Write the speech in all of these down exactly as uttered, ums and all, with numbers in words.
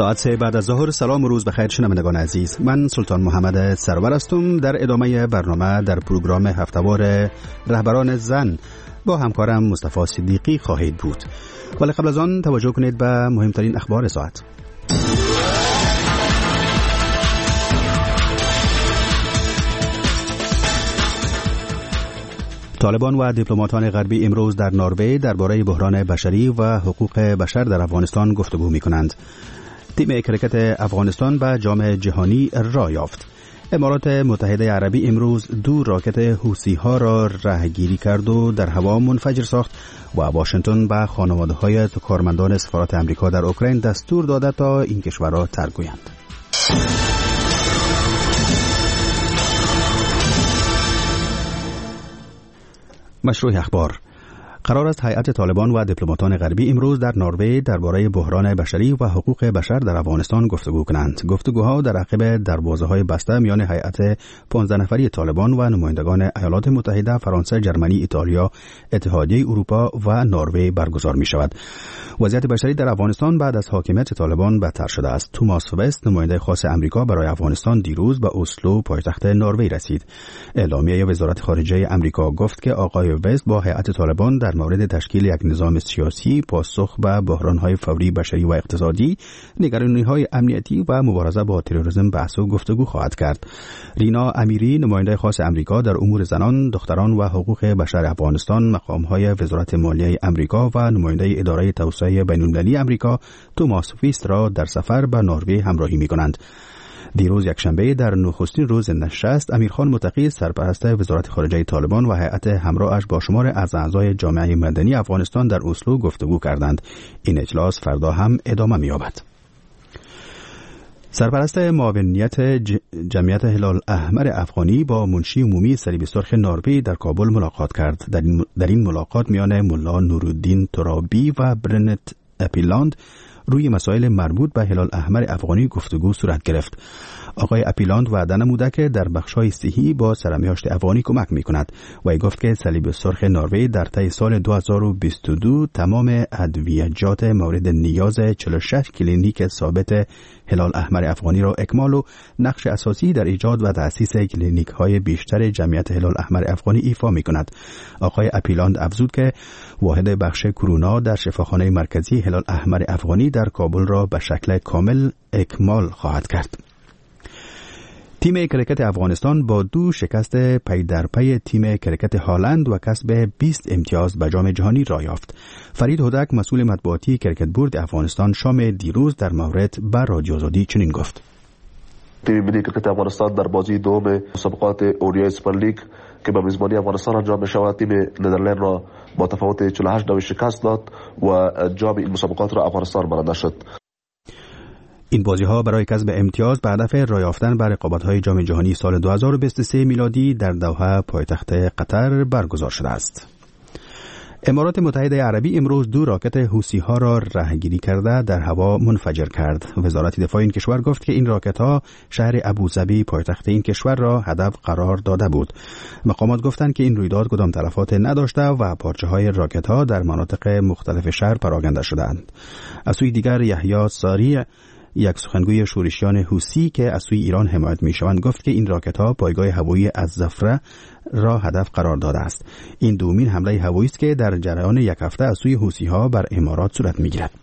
ساعت سه بعد از ظهر. سلام و روز بخیر شنوندگان عزیز، من سلطان محمد سرور هستم. در ادامه برنامه در پروگرام هفته‌وار رهبران زن با همکارم مصطفی صدیقی خواهید بود، ولی قبل از آن توجه کنید به مهمترین اخبار ساعت. طالبان و دیپلماتان غربی امروز در نروژ درباره بحران بشری و حقوق بشر در افغانستان گفتگو می‌کنند. تیم کرکت افغانستان به جام جهانی راه یافت. امارات متحده عربی امروز دو راکت حوثی‌ها را رهگیری کرد و در هوا منفجر ساخت و واشنگتن به خانواده‌های کارمندان سفارت آمریکا در اوکراین دستور داده تا این کشور را ترک گویند. مشروع اخبار. قرار است هیئت طالبان و دیپلماتان غربی امروز در نروژ درباره بحران بشری و حقوق بشر در افغانستان گفتگو کنند. گفتگوها در عقب دروازه‌های بسته میان هیئت پانزده نفری طالبان و نمایندگان ایالات متحده، فرانسه، جرمنی، ایتالیا، اتحادیه اروپا و نروژ برگزار می شود. وضعیت بشری در افغانستان بعد از حاکمیت طالبان بدتر شده است. توماس وست، نماینده خاص آمریکا برای افغانستان، دیروز به اسلو، پایتخت نروژ رسید. اعلامیه وزارت خارجه آمریکا گفت که آقای وست با هیئت طالبان در مورد تشکیل یک نظام سیاسی پاسخ به بحران‌های فوری بشری و اقتصادی، نگرانی‌های امنیتی و مبارزه با تروریسم بحث و گفتگو خواهد کرد. رینا امیری، نماینده خاص آمریکا در امور زنان، دختران و حقوق بشر افغانستان، مقام‌های وزارت مالیه آمریکا و نماینده اداره توسعه بین‌المللی آمریکا توماس ویست را در سفر به نروژ همراهی می‌کنند. دیروز یکشنبه در نخستین روز نشست، امیرخان متقی، سرپرست وزارت خارجه طالبان و هیئت همراهش با شمار از اعضای جامعه مدنی افغانستان در اسلو گفتگو کردند. این اجلاس فردا هم ادامه می‌یابد. سرپرست معاونیت جمعیت هلال احمر افغانی با منشی عمومی صلیب سرخ نروژ در کابل ملاقات کرد. در این ملاقات میان ملا نورالدین ترابی و برنت اپیلاند روی مسائل مربوط به هلال احمر افغانی گفتگو صورت گرفت. آقای اپیلاند وعده نموده که در بخش‌های صحی با سرمیاشت افغانی کمک می‌کند و ای گفت که صلیب سرخ نروژ در طی سال دو هزار و بیست و دو تمام ادویجات مورد نیاز چهل و شش کلینیک ثابت هلال احمر افغانی را اکمال و نقش اساسی در ایجاد و تأسیس کلینیک‌های بیشتر جمعیت هلال احمر افغانی ایفا می‌کند. آقای اپیلاند افزود که واحد بخش کرونا در شفاخانه مرکزی هلال احمر افغانی در کابل را به شکل کامل اکمال خواهد کرد. تیم کرکت افغانستان با دو شکست پی در پی تیم کرکت هالند و کسب بیست امتیاز به جام جهانی راه یافت. فرید هودک، مسئول مطبوعاتی کرکت بورد افغانستان، شام دیروز در مورد بر رادیو آزادی چنین گفت: تیم ملی کرکت افغانستان در بازی دوم مسابقات اوریا سوپر لیگ که به میزبانی افغانستان انجام می شود، تیم ندرلند را با تفاوت چهل و هشت نوی شکست داد و جام این مسابقات را افغانستان برنده شد. این بازی‌ها برای کسب امتیاز به هدف راه یافتن به رقابت‌های جام جهانی سال دو هزار و بیست و سه میلادی در دوحه، پایتخت قطر برگزار شده است. امارات متحده عربی امروز دو راکت حوثی‌ها را رهگیری کرده در هوا منفجر کرد. وزارت دفاع این کشور گفت که این راکت‌ها شهر ابوظبی، پایتخت این کشور را هدف قرار داده بود. مقامات گفتند که این رویداد کدام تلفات نداشته و پارچه‌های راکت‌ها در مناطق مختلف شهر پراکنده شدند. از سوی دیگر یحیی ساری، یک سخنگوی شورشیان حوثی که از سوی ایران حمایت می‌شوند، گفت که این راکت‌ها پایگاه هوایی الزفره را هدف قرار داده است. این دومین حمله هوایی است که در جریان یک هفته از سوی حوثی‌ها بر امارات صورت می‌گیرد.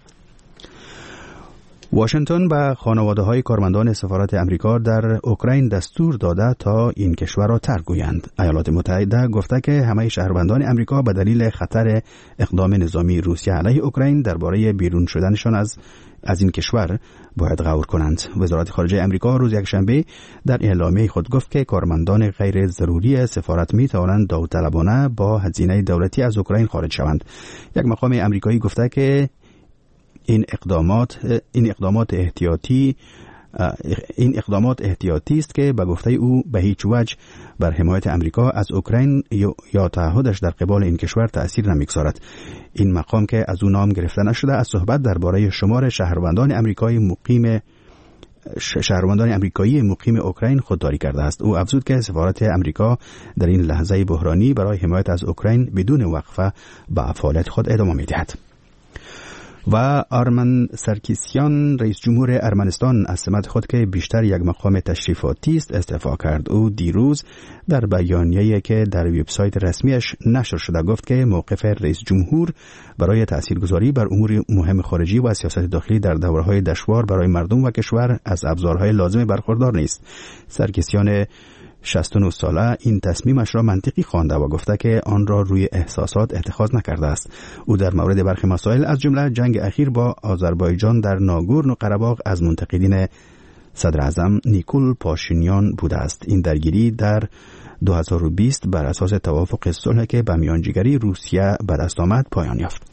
واشنگتن به خانواده‌های کارمندان سفارت آمریکا در اوکراین دستور داده تا این کشور را ترک گویند. ایالات متحده گفته که همه شهروندان آمریکا به دلیل خطر اقدام نظامی روسیه علیه اوکراین درباره بیرون شدنشان از از این کشور باید غور کنند. وزارت خارجه آمریکا روز یکشنبه در اعلامیه خود گفت که کارمندان غیر ضروری سفارت می توانند داوطلبانه با هزینه دولتی از اوکراین خارج شوند. یک مقام آمریکایی گفته که این اقدامات این اقدامات احتیاطی این اقدامات احتیاطی است که به گفته او به هیچ وجه بر حمایت آمریکا از اوکراین یا تعهدش در قبال این کشور تأثیر نمیگذارد. این مقام که از او نام گرفته نشده از صحبت درباره شمار شهروندان آمریکایی مقیم شهروندان آمریکایی مقیم اوکراین خودداری کرده است. او افزود که سفارت آمریکا در این لحظه بحرانی برای حمایت از اوکراین بدون وقفه به فعالیت خود ادامه می‌دهد. و آرمن سرکیسیان رئیس جمهور ارمنستان از سمت خود که بیشتر یک مقام تشریفاتی است استعفا کرد. او دیروز در بیانیه‌ای که در وبسایت رسمیش نشر شده گفت که موقف رئیس جمهور برای تاثیرگذاری بر امور مهم خارجی و سیاست داخلی در دوره‌های دشوار برای مردم و کشور از ابزارهای لازم برخوردار نیست. سرکیسیان شصت و نه ساله این تصمیمش را منطقی خوانده و گفته که آن را روی احساسات اتخاذ نکرده است. او در مورد برخی مسائل از جمله جنگ اخیر با آذربایجان در ناگورنو قره‌باغ از منتقدین صدر اعظم نیکول پاشینیان بوده است. این درگیری در دو هزار و بیست بر اساس توافق صلح که به میانجیگری روسیه به دست آمد پایان یافت.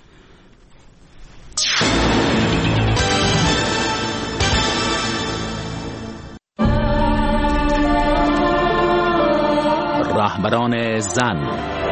رهبران زن.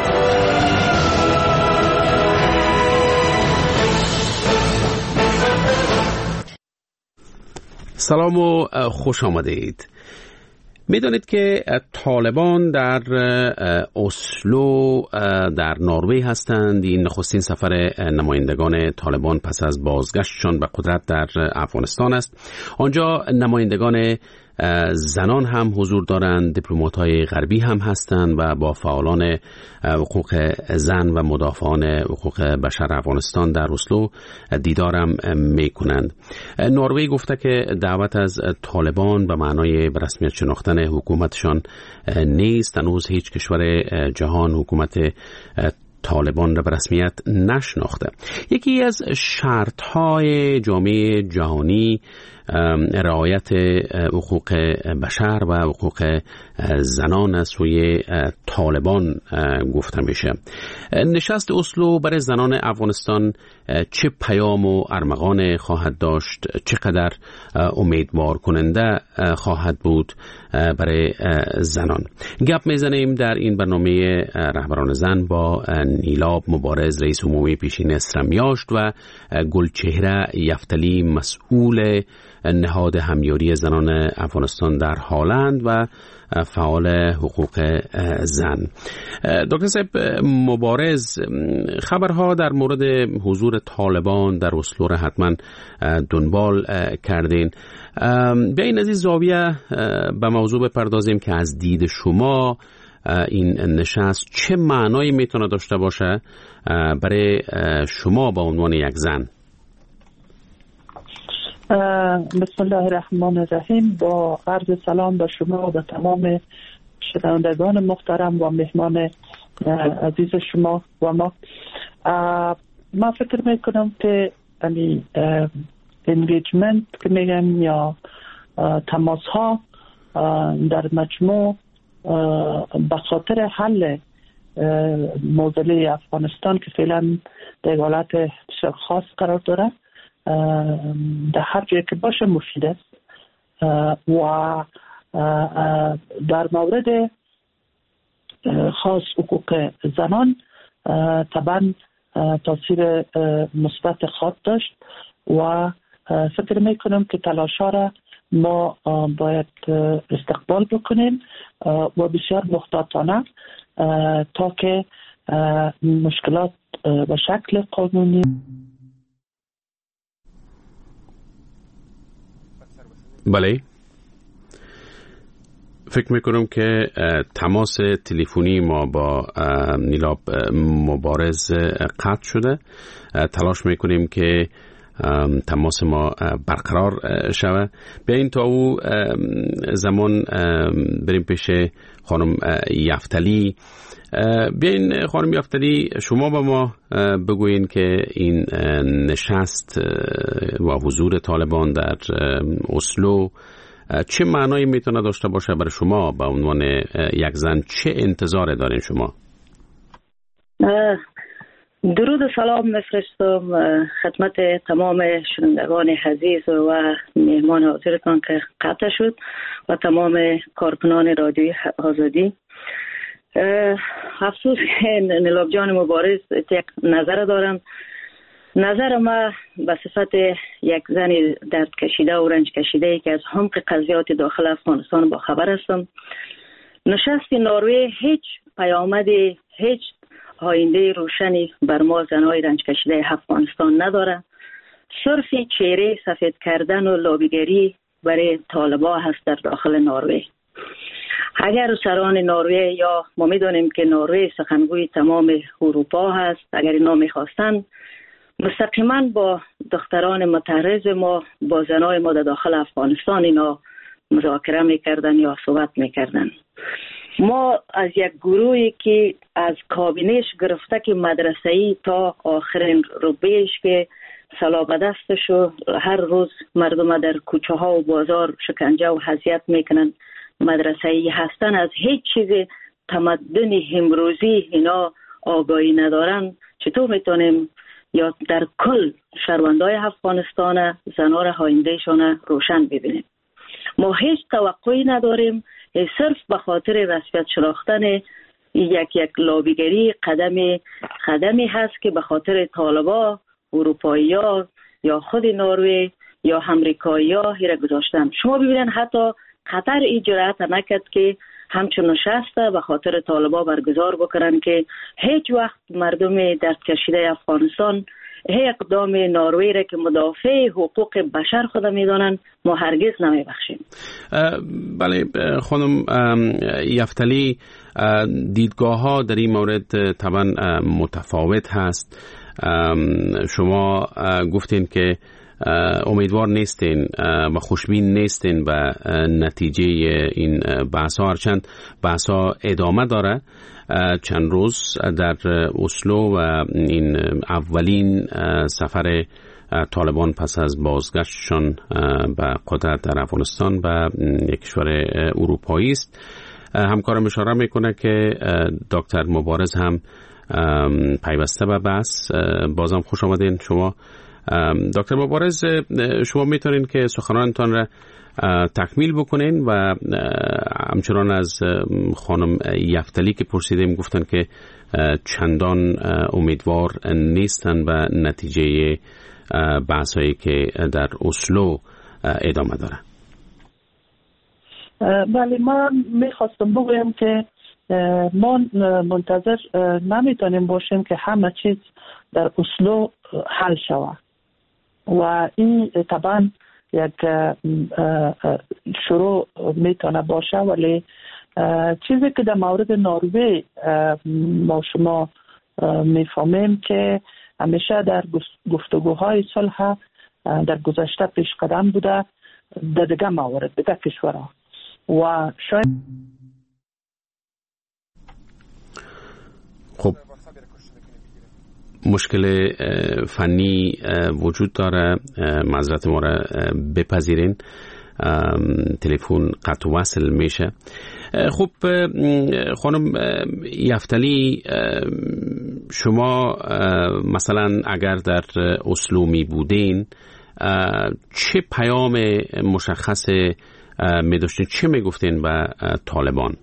سلام و خوش آمدید. میدانید که طالبان در اسلو در نروژ هستند. این نخستین سفر نمایندگان طالبان پس از بازگشتشان به قدرت در افغانستان است. آنجا نمایندگان زنان هم حضور دارند، دیپلمات‌های غربی هم هستند و با فعالان حقوق زن و مدافعان حقوق بشر افغانستان در اسلو دیدارم میکنند. نروژ گفته که دعوت از طالبان به معنای به رسمیت شناختن حکومتشان نیست. هنوز هیچ کشور جهان حکومت طالبان را به رسمیت نشناخته. یکی از شرط‌های جامعه جهانی رعایت حقوق بشر و حقوق زنان از سوی طالبان گفته میشه. نشست اسلو برای زنان افغانستان چه پیام و ارمغان خواهد داشت؟ چقدر امیدوار کننده خواهد بود برای زنان؟ گپ میزنیم در این برنامه رهبران زن با نیلاب مبارز رئیس عمومی پیشین اسرمیاشت و گلچهره یفتلی مسئول نهاد همیاری زنان افغانستان در هالند و فعال حقوق زن. دکتر صاحب مبارز، خبرها در مورد حضور طالبان در اسلو را حتما دنبال کردین. بیاین از این زاویه به موضوع بپردازیم که از دید شما این نشست چه معنایی میتونه داشته باشه برای شما به عنوان یک زن؟ بسم الله الرحمن الرحیم. با عرض سلام به شما و به تمام شنوندگان محترم و مهمان عزیز شما و ما. ما فکر میکنم که یعنی انگیجمنت که میگن یا تماس ها در مجموع به خاطر حل معضله افغانستان که فعلا در حالت بسیار خاص قرار داره در هر جایی که باشه مفید است و در مورد خاص حقوق زنان طبعا تاثیر مثبت خواهد داشت و فکر میکنم که تلاش‌ها را ما باید استقبال بکنیم و بسیار محتاطانه تا که مشکلات به شکل قانونی بله. فکر میکنم که تماس تلفنی ما با نیلاب مبارز قطع شده. تلاش میکنیم که تماس ما برقرار شود. بیاین تا او زمان بریم پیش خانم یفتلی. بیاین خانم یفتلی، شما با ما بگوین که این نشست و حضور طالبان در اسلو چه معنایی میتونه داشته باشه برای شما به عنوان یک زن؟ چه انتظار دارین شما؟ درود و سلام میفرستم خدمت تمام شنوندگان عزیز و مهمان حاضرتان که قطع شد و تمام کارکنان رادیوی آزادی. افسوس که نیلاب جان مبارز یک نظر دارم. نظر ما به صفت یک زن درد کشیده و رنج کشیده ای که از عمق قضیات داخل افغانستان با خبر هستم. نشست نروژ هیچ پیامد، هیچ آینده روشنی بر ما زنهای رنج کشیده افغانستان نداره. صرف چهره سفید کردن و لابیگری برای طالبان هست در داخل نروژ. اگر سران نروژ، یا ما میدونیم که نروژ سخنگوی تمام اروپا هست، اگر اینا میخواستن مستقیما با دختران متحرز ما، با زنای ما در داخل افغانستان اینا مذاکره میکردن یا صحبت میکردن. ما از یک گروهی که از کابینش گرفته که مدرسه‌ای تا آخرین رتبهش که سلا به دستشو هر روز مردم در کوچه ها و بازار شکنجه و اذیت میکنن، مدرسه‌ای هستن، از هیچ چیز تمدن امروزی اینا آگاهی ندارن. چطور میتونیم یا در کل شهروندای افغانستان زنار آیندهشان روشن ببینیم؟ ما هیچ توقعی نداریم، صرف به خاطر رسمیت شناختن یک یک لابیگری قدم قدمی هست که به خاطر طالبا، اروپایی‌ها یا خود نروژ یا امریکایی‌ها هیره گذاشتن. شما ببینن حتی قطر این جرأت نکرد که همچون نشسته به خاطر طالبا برگزار بکنن که هیچ وقت مردم درد کشیده افغانستان هی اقدام نروژ را که مدافع حقوق بشر خود میدانند ما هرگز نمیبخشیم. بله خانم یفتلی، دیدگاه ها در این مورد طبعا متفاوت هست. شما گفتین که امیدوار نیستین و خوشبین نیستین به نتیجه این بحث ها، هرچند بحث ها ادامه داره. چند روز در اسلو و این اولین سفر طالبان پس از بازگشتشان به قدرت در افغانستان به یک کشور اروپایی است. همکارم اشاره میکنه که دکتر مبارز هم پیوسته به بحث. بازم خوش آمدین شما دکتر مبارز. شما میتونین که سخنانتان را تکمیل بکنین و همچنان از خانم یفتلی که پرسیدیم گفتن که چندان امیدوار نیستن به نتیجه بحثایی که در اسلو ادامه داره. بله، من میخواستم بگویم که ما منتظر نمیتونیم باشیم که همه چیز در اسلو حل شود و این طبعا یک شروع میتونه باشه، ولی چیزی که در مورد نروژ ما شما میفهمیم که همیشه در گفتگوهای صلح در گذشته پیش قدم بوده در دیگه موارد، دیگه کشورها، و شاید خب مشکل فنی وجود داره، معذرت ما را بپذیرین، تلفن قطع وصل میشه. خب خانم یفتلی، شما مثلا اگر در اسلو می بودین چه پیام مشخص می داشتین، چه می گفتین به طالبان؟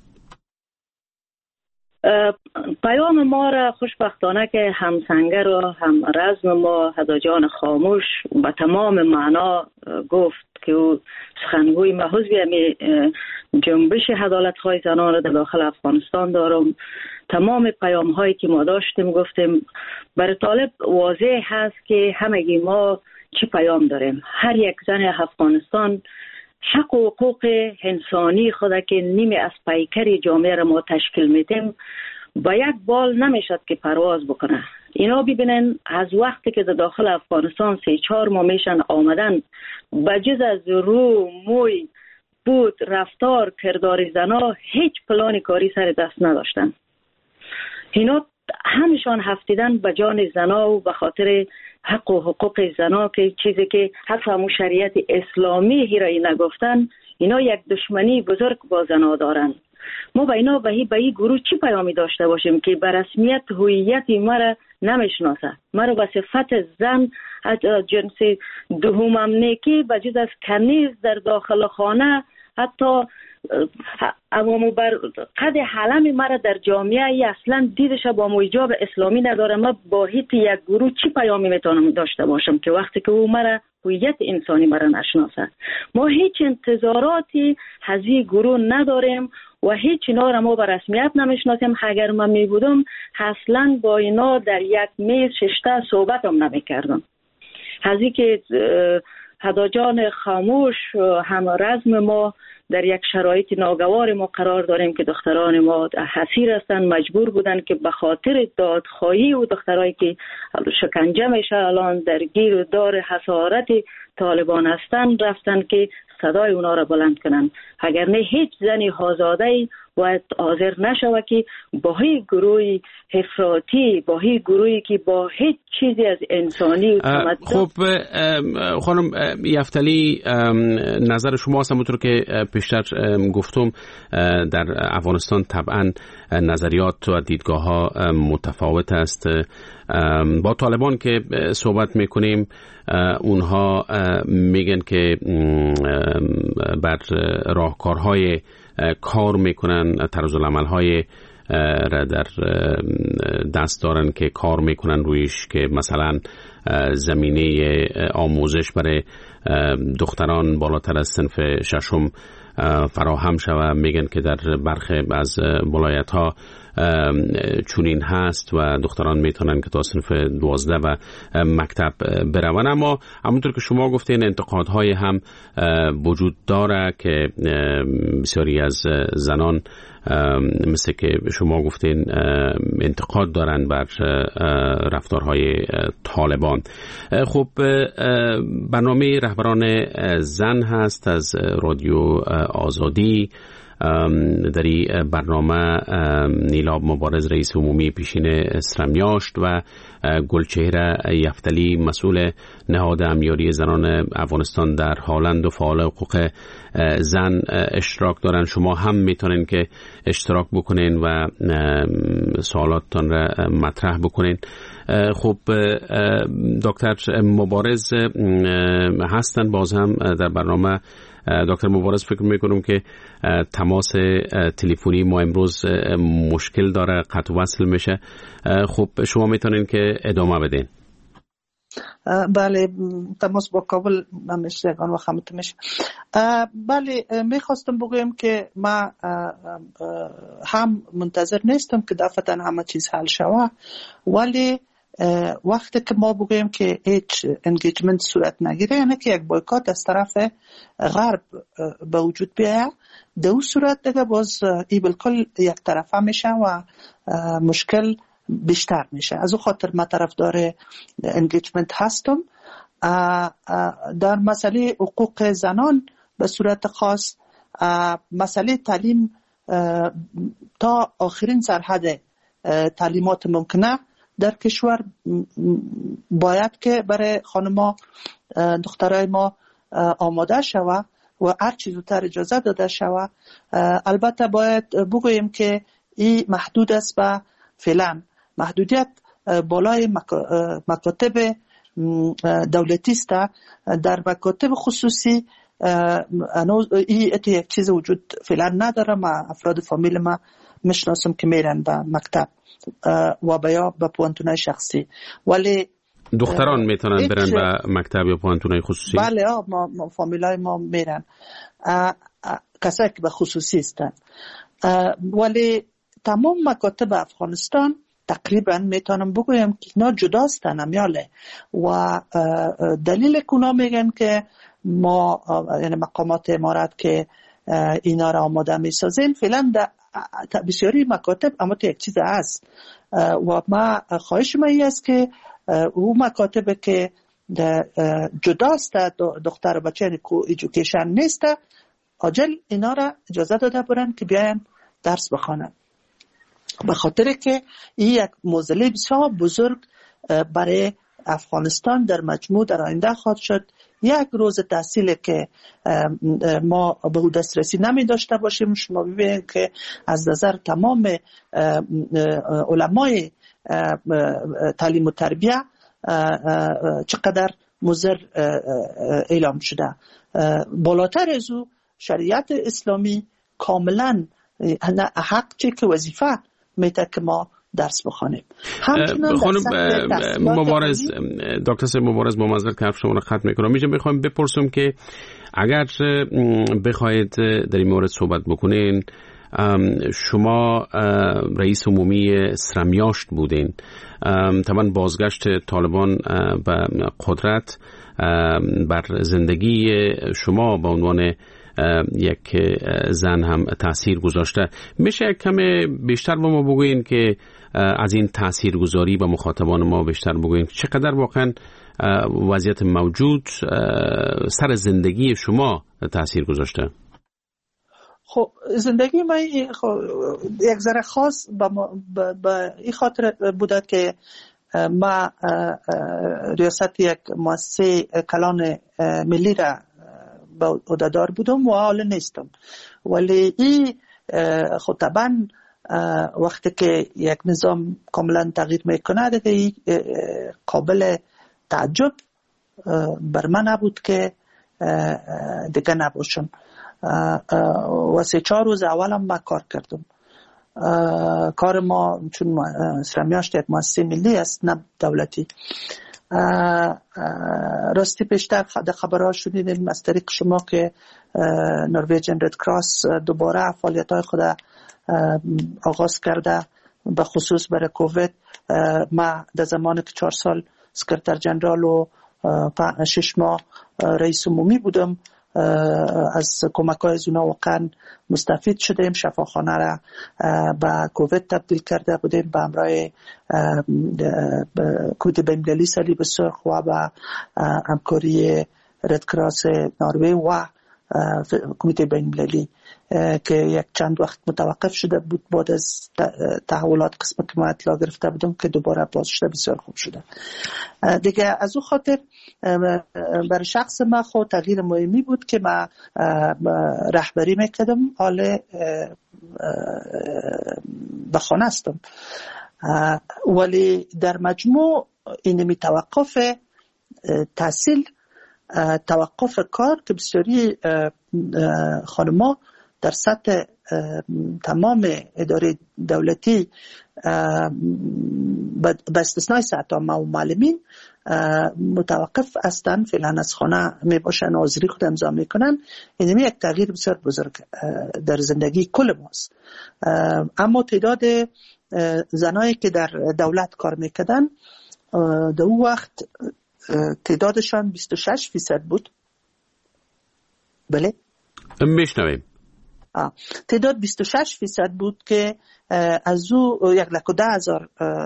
پیام ما را خوشبختانه که همسنگر و هم رزم ما هداجان خاموش به تمام معنا گفت که او سخنگوی محض همی جنبش عدالت‌های زنان را در داخل افغانستان دارم. تمام پیام هایی که ما داشتیم گفتیم. برای طالب واضح هست که همگی ما چی پیام داریم. هر یک زن افغانستان حق و حقوق انسانی خود که نیمه از پیکر جامعه را ما تشکیل میدیم با یک بال نمیشد که پرواز بکنه. اینا ببینن از وقتی که در داخل افغانستان سه چهار ماه میشن آمدن، بجز از رو، موی، بود، رفتار، کردار زنا هیچ پلان کاری سر دست نداشتن. اینا همشان هفتیدن به جان زنا و به خاطر حق و حقوق زنا که چیزی که حتی همون شریعت اسلامی هیرایی نگفتن. اینا یک دشمنی بزرگ با زنا دارن. ما با اینا به این گروه چی پیامی داشته باشیم که به رسمیت هویت مرا نمیشناسه، مرا به صفت زن از جنس دومم نیکی بجز از کنیز در داخل خانه حتی امامو بر قد حلم مرا در جامعه ای اصلا دیدش با موجب اسلامی نداره. ما با هیچ یک گروه چی پیامی میتونم داشته باشم که وقتی که او مرا هویت انسانی مرا نشناسه؟ ما هیچ انتظاراتی از این گروه نداریم و هیچ اینا را ما به رسمیت نمیشناسیم. اگر من می بودم اصلا با اینا در یک میز ششته صحبت هم نمی کردم. از اینکه هداجان خاموش هم رزم ما در یک شرایط ناگوار ما قرار داریم که دختران ما حسیر هستند، مجبور بودن که به خاطر دادخواهی و دخترایی که شکنجه میشه الان در گیر و دار حسارت طالبان هستند رفتن که صدای اونا را بلند کنن. اگر نه هیچ زنی آزاده‌ای باید حاضر نشود که با هیچ گروهی افراطی، با هیچ گروهی که با هیچ چیزی از انسانی و تمدن. خب خانم یفتلی، نظر شما است همونطور که پیشتر گفتم در افغانستان طبعا نظریات و دیدگاه ها متفاوت است. با طالبان که صحبت میکنیم اونها میگن که بر راهکارهای کار میکنن، طرز العمل‌های را در دست دارن که کار میکنن رویش، که مثلا زمینه آموزش برای دختران بالاتر از صنف ششم فراهم شود. میگن که در برخی از ولایت ها چونین هست و دختران میتونن که تا صنف دوازده و مکتب برون. اما همونطور که شما گفتین انتقادهای هم وجود داره که بسیاری از زنان مثل که شما گفتین انتقاد دارن بر رفتارهای طالبان. خب برنامه رهبران زن هست از رادیو آزادی. در این برنامه نیلاب مبارز رئیس عمومی پیشین اسرمیاشت و گلچهره یفتلی مسئول نهاد امیاری زنان افغانستان در هالند و فعال حقوق زن اشتراک دارن. شما هم میتونین که اشتراک بکنین و سوالاتتان را مطرح بکنین. خب دکتر مبارز هستن باز هم در برنامه. دکتر مبارز فکر میکنم که تماس تلفنی ما امروز مشکل داره، قطع وصل میشه. خب شما میتونین که ادامه بدین. بله، تماس با کابل همیشه یگان وقت همت میشه. بله، میخواستم بگویم که ما هم منتظر نیستم که دفعتا همه چیز حل شوه، ولی وقتی که ما بگویم که هیچ انگیجمنت صورت نگیره، یعنی که یک بایکات از طرف غرب به وجود بیاید، در اون صورت دیگه باز ای بالکل یک طرفه میشه و مشکل بیشتر میشه. از اون خاطر ما طرفدار انگیجمنت هستم. در مسئله حقوق زنان به صورت خاص، مسئله تعلیم تا آخرین سرحد تعلیمات ممکنه در کشور باید که برای خانما دخترای ما آماده شود و هر چیز زودتر اجازه داده شود. البته باید بگوییم که این محدود است به فعلا محدودیت بالای مکاتب دولتی است. در مکاتب خصوصی این یک چیز وجود فعلا نداره. ما افراد فامیل ما میشناسم که میرن به مکتب و بیا به پوانتونای شخصی، ولی دختران میتونن برن به مکتب یا پوانتونای خصوصی. بله، ما, ما فامیلای ما میرن، کسایی که به خصوصی هستن، ولی تمام مکاتب افغانستان تقریبا میتونم بگویم که اینا جدا هستن امیاله. و دلیل کونا میگن که ما یعنی مقامات امارت که اینا را آماده میسازین فعلا در بسیاری مکاتب اما تو یک چیز هست و ما خواهش ما این است که او مکاتب که جدا است دختر و بچه ایژوکیشن نیست عاجل اینا را اجازه داده برن که بیاین درس بخوانن، به خاطر که این یک موزله بسیار بزرگ برای افغانستان در مجموع در آینده خواهد شد. یک روز تحصیل که ما به او دسترسی نمی داشته باشیم، شما ببینید که از نظر تمام علمای تعلیم و تربیه چقدر مضر اعلام شده. بالاتر از او شریعت اسلامی کاملا حق چه که وظیفه میته که ما درس بخوانیم. خانم مبارز، دکتر مبارز با معذرت که حرف شما رو قطع میکنم، میشه بخوام بپرسم که اگر بخواید در این مورد صحبت بکنین شما رئیس عمومی سرمیاشت بودین. طبعا بازگشت طالبان به قدرت بر زندگی شما به عنوان یک زن هم تأثیر گذاشته. میشه کمی بیشتر با ما بگوین که از این تاثیرگذاری با مخاطبان ما بیشتر بگوین چقدر واقعا وضعیت موجود سر زندگی شما تأثیر گذاشته؟ خب زندگی من خب یک ذره خاص به این خاطر بوده که ما ریاست یک مؤسسه کلان ملی را به عهده‌دار بودم و حال نیستم، ولی این خب طبعا وقتی که یک نظام کاملا تغییر میکنه دیگه قابل تعجب بر من نبود که دیگه نباشم. و سه چهار روز اولم ما کار کردم. کار ما چون سرمیاشت یک مؤسسه ملی است نه دولتی، راستی بیشتر خبرها شدیدیم از طریق شما که نروژن رد کراس دوباره فعالیت‌های خود آغاز کرده، به خصوص برای کووید. ما در زمانی که چهار سال سکرتر جنرال و شش ماه رئیس عمومی بودم از کمک‌های از اونا واقعا مستفید شدیم. شفاخانه را به کووید تبدیل کرده بودیم به همراه کمیته بین‌المللی صلیب سرخ و به همکاری رد کراس نروژ و کمیته بین‌المللی که یک چند وقت متوقف شده بود بعد از تحولات قسمت که ما اطلاع گرفته بودم که دوباره باز شده. بسیار خوب شده دیگه. از اون خاطر برای شخص ما خود تغییر مهمی بود که ما رهبری میکردم، حال به خانه هستم، ولی در مجموع اینمی توقف تحصیل، توقف کار که بسیاری خانم‌ها در سطح تمام اداره دولتی به استثنای سطح ما و معلمین متوقف هستند، فعلا از خانه می باشن، حاضری خود امضا میکنن. این یک تغییر بسیار بزرگ در زندگی کل ماست. اما تعداد زنایی که در دولت کار میکردن در اون وقت تعدادشان بیست و شش فیصد بود. بله میشنویم. تعداد بیست و شش فیصد بود که از او یک لک و ده هزار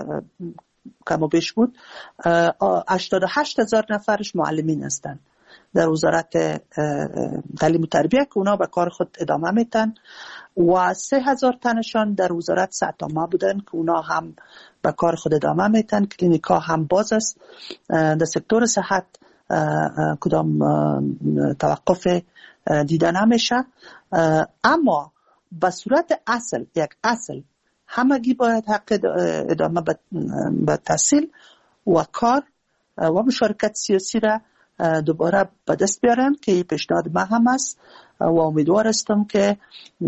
کم و بیش بود. هشتاد و هشت هزار نفرش معلمین هستند در وزارت تعلیم و تربیه که اونا به کار خود ادامه میتن و سه هزار تنشان در وزارت صحت عامه بودن که اونا هم به کار خود ادامه میتن. کلینیکا هم باز است. در سکتور صحت کدام توقف دیده نمیشه، اما به صورت اصل یک اصل همگی باید حق ادامه به تحصیل و کار و مشارکت سیاسی را دوباره به دست بیارن که این پیشنهاد ما هم است و امیدوار هستم که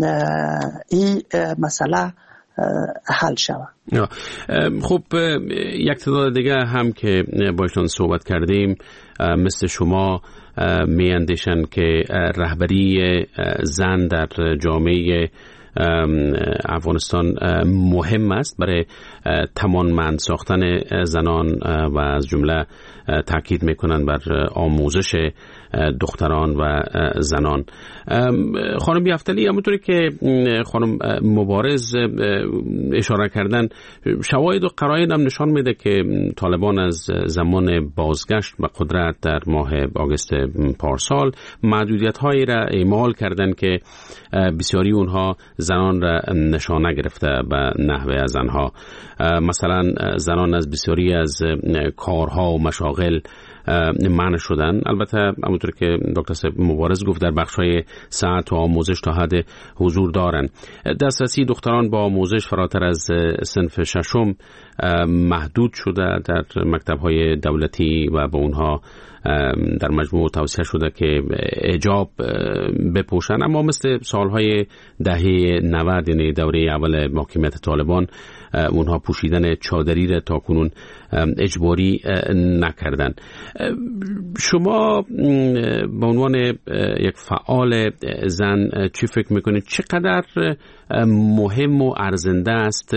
این مسئله حل شود. خب یک تعداد دیگه هم که باشون صحبت کردیم مثل شما می اندیشن که رهبری زن در جامعه افغانستان مهم است برای توانمند ساختن زنان و از جمله تاکید میکنن بر آموزش دختران و زنان. خانم بیافتلی همونطوری که خانم مبارز اشاره کردن شواهد و قرائن هم نشان میده که طالبان از زمان بازگشت به قدرت در ماه آگوست پارسال محدودیت هایی را اعمال کردن که بسیاری اونها زنان را نشانه گرفته به نحوه از زنها. مثلا زنان از بسیاری از کارها و مشاغل منع شدن. البته همونطور که دکتر صاحب مبارز گفت در بخش‌های صحت و آموزش تا حد حضور دارن. دسترسی دختران با آموزش فراتر از صنف ششم محدود شده در مکتب‌های دولتی و به اونها در مجموع توصیه شده که حجاب بپوشن، اما مثل سالهای دهه نود یعنی دوره اول حاکمیت طالبان اونها پوشیدن چادری را تاکنون اجباری نکردن. شما به عنوان یک فعال زن چی فکر میکنید؟ چقدر مهم و ارزنده است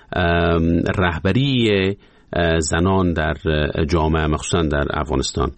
رهبری زنان در جامعه مخصوصا در افغانستان؟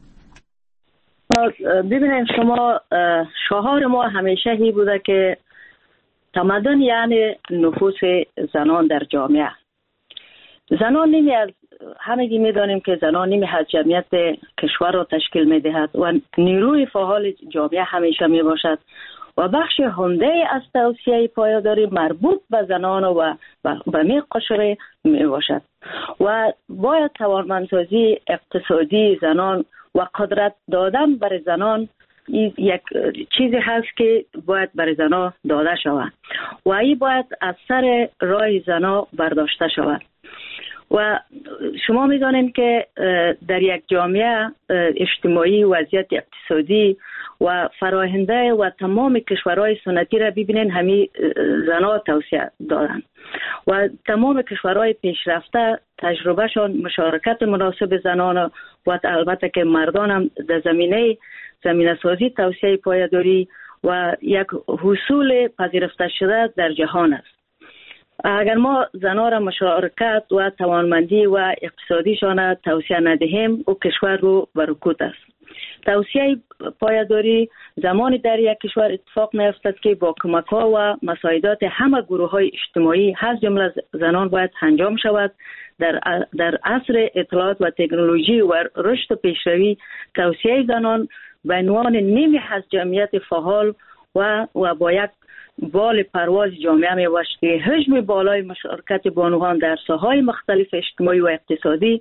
ببینید شما، شعار ما همیشه هی بوده که تمدن یعنی نفوس زنان در جامعه. زنان نیمی از همگی میدانیم که زنان نیمی از جمعیت کشور را تشکیل میدهد و نیروی فعال جامعه همیشه می باشد و بخش عمده از توسعه پایداری مربوط به زنان و به می قشر می باشد و باید توانمندسازی اقتصادی زنان و قدرت دادن بر زنان یک چیزی هست که باید بر زنان داده شود و این باید از سر راه زنان برداشته شود. و شما می‌دانید که در یک جامعه اجتماعی وضعیت اقتصادی و فراهنده و تمام کشورهای سنتی را ببینید همین زنان توسعه دارند و تمام کشورهای پیشرفته تجربهشان مشارکت مناسب زنان و البته که مردان هم در زمینه زمینه سازی توسعه پایداری و یک حصول پذیرفته شده در جهان است. اگر ما زنان را مشارکت و توانمندی و اقتصادیشان توسعه ندهیم او کشور رو برکوت است. توسعه پایداری زمانی در یک کشور اتفاق می‌افتد که با کمک‌ها و مساعدات همه گروه‌های اجتماعی از جمله زنان باید انجام شود. در در عصر اطلاعات و تکنولوژی و رشد و پیشروی توسعه زنان به عنوان نیمی از جمعیت فعال و و با یک بال پرواز جامعه می باشد که حجم بالای مشارکت بانوان در ساحه‌های مختلف اجتماعی و اقتصادی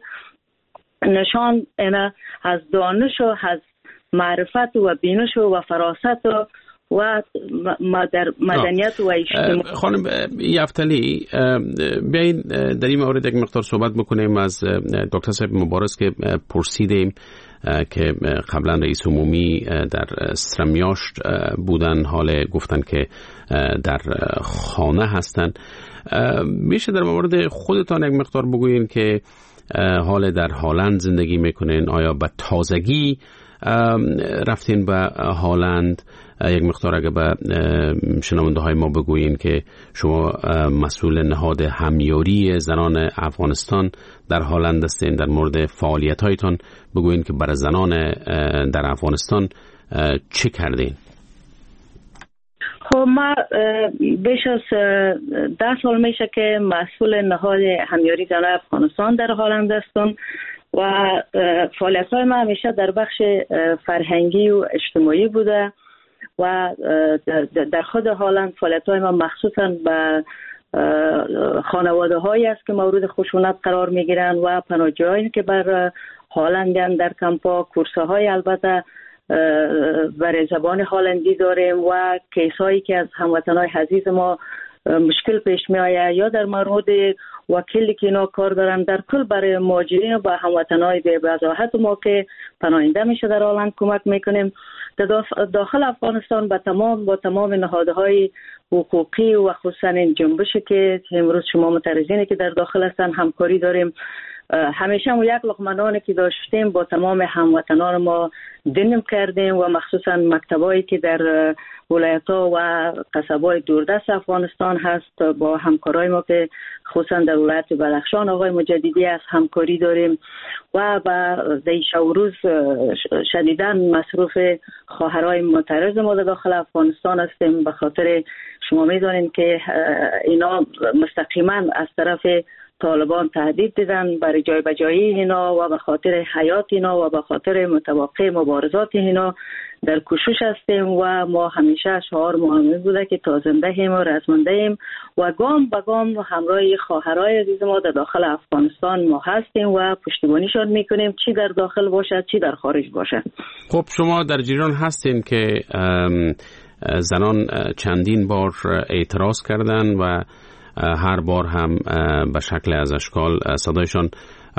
نشان اینا از دانش و از معرفت و بینش و فراست و و در مدنیت و اجتماعی. خانم یفتلی، بیاین در این مورد یک مقدار صحبت بکنیم از دکتر صاحب مبارز که پرسیدیم که قبلا رئیس عمومی در سرمیاشت بودن، حال گفتن که در خانه هستن. میشه در مورد خودتان یک مقدار بگوین که حال در هالند زندگی میکنین؟ آیا به تازگی رفتین به هالند؟ یک مقدار اگه به شنونده های ما بگویین که شما مسئول نهاد همیاری زنان افغانستان در هالند هستین، در مورد فعالیت هایتان بگویین که برای زنان در افغانستان چه کردین؟ خب ما بیش از ده سال میشه که مسئول نهاد همیاری زنان افغانستان در هالند هستم و فعالیت های ما همیشه در بخش فرهنگی و اجتماعی بوده و در خود هالند فعالیت های ما مخصوصا به خانواده هایی است که مورد خشونت قرار می گیرند و پناهجویانی که بر هالندن در کمپا کورس های البته برای زبان هالندی داریم و کیس هایی که از هموطنان عزیز ما مشکل پیش می آید یا در مورد وکیلی که اینا کار دارن، در کل برای مهاجرین و هموطنان به وضاحت ما که پناهنده میشه در هالند کمک میکنیم. داخل افغانستان با تمام با تمام نهادهای حقوقی و خصوصا این جنبشی که امروز شما مترجمین که در داخل هستن همکاری داریم. همیشه ما یک لقمه که داشتیم با تمام هموطنان ما دنم کردیم و مخصوصا مکتبایی که در ولایت‌ها و قصب‌های دوردست افغانستان هست با همکارای ما که خصوصا در ولایت بدخشان آقای مجددی از همکاری داریم و با دیشب و روز شدیداً مصروف خواهرای معترض ما در داخل افغانستان هستیم، به خاطر شما می‌دانید که اینا مستقیما از طرف طالبان تهدید دیدن برای جای بجایی اینا و به خاطر حیات اینا و به خاطر متوقع مبارزات اینا در کوشش هستیم و ما همیشه شعار مهمی بوده که تا زنده ایم و رزمنده ایم و گام به گام همراه خواهرای عزیز ما در داخل افغانستان ما هستیم و پشتیبانیشان میکنیم، چی در داخل باشه چی در خارج باشه. خب شما در جریان هستین که زنان چندین بار اعتراض کردن و هر بار هم به شکل از اشکال صدایشان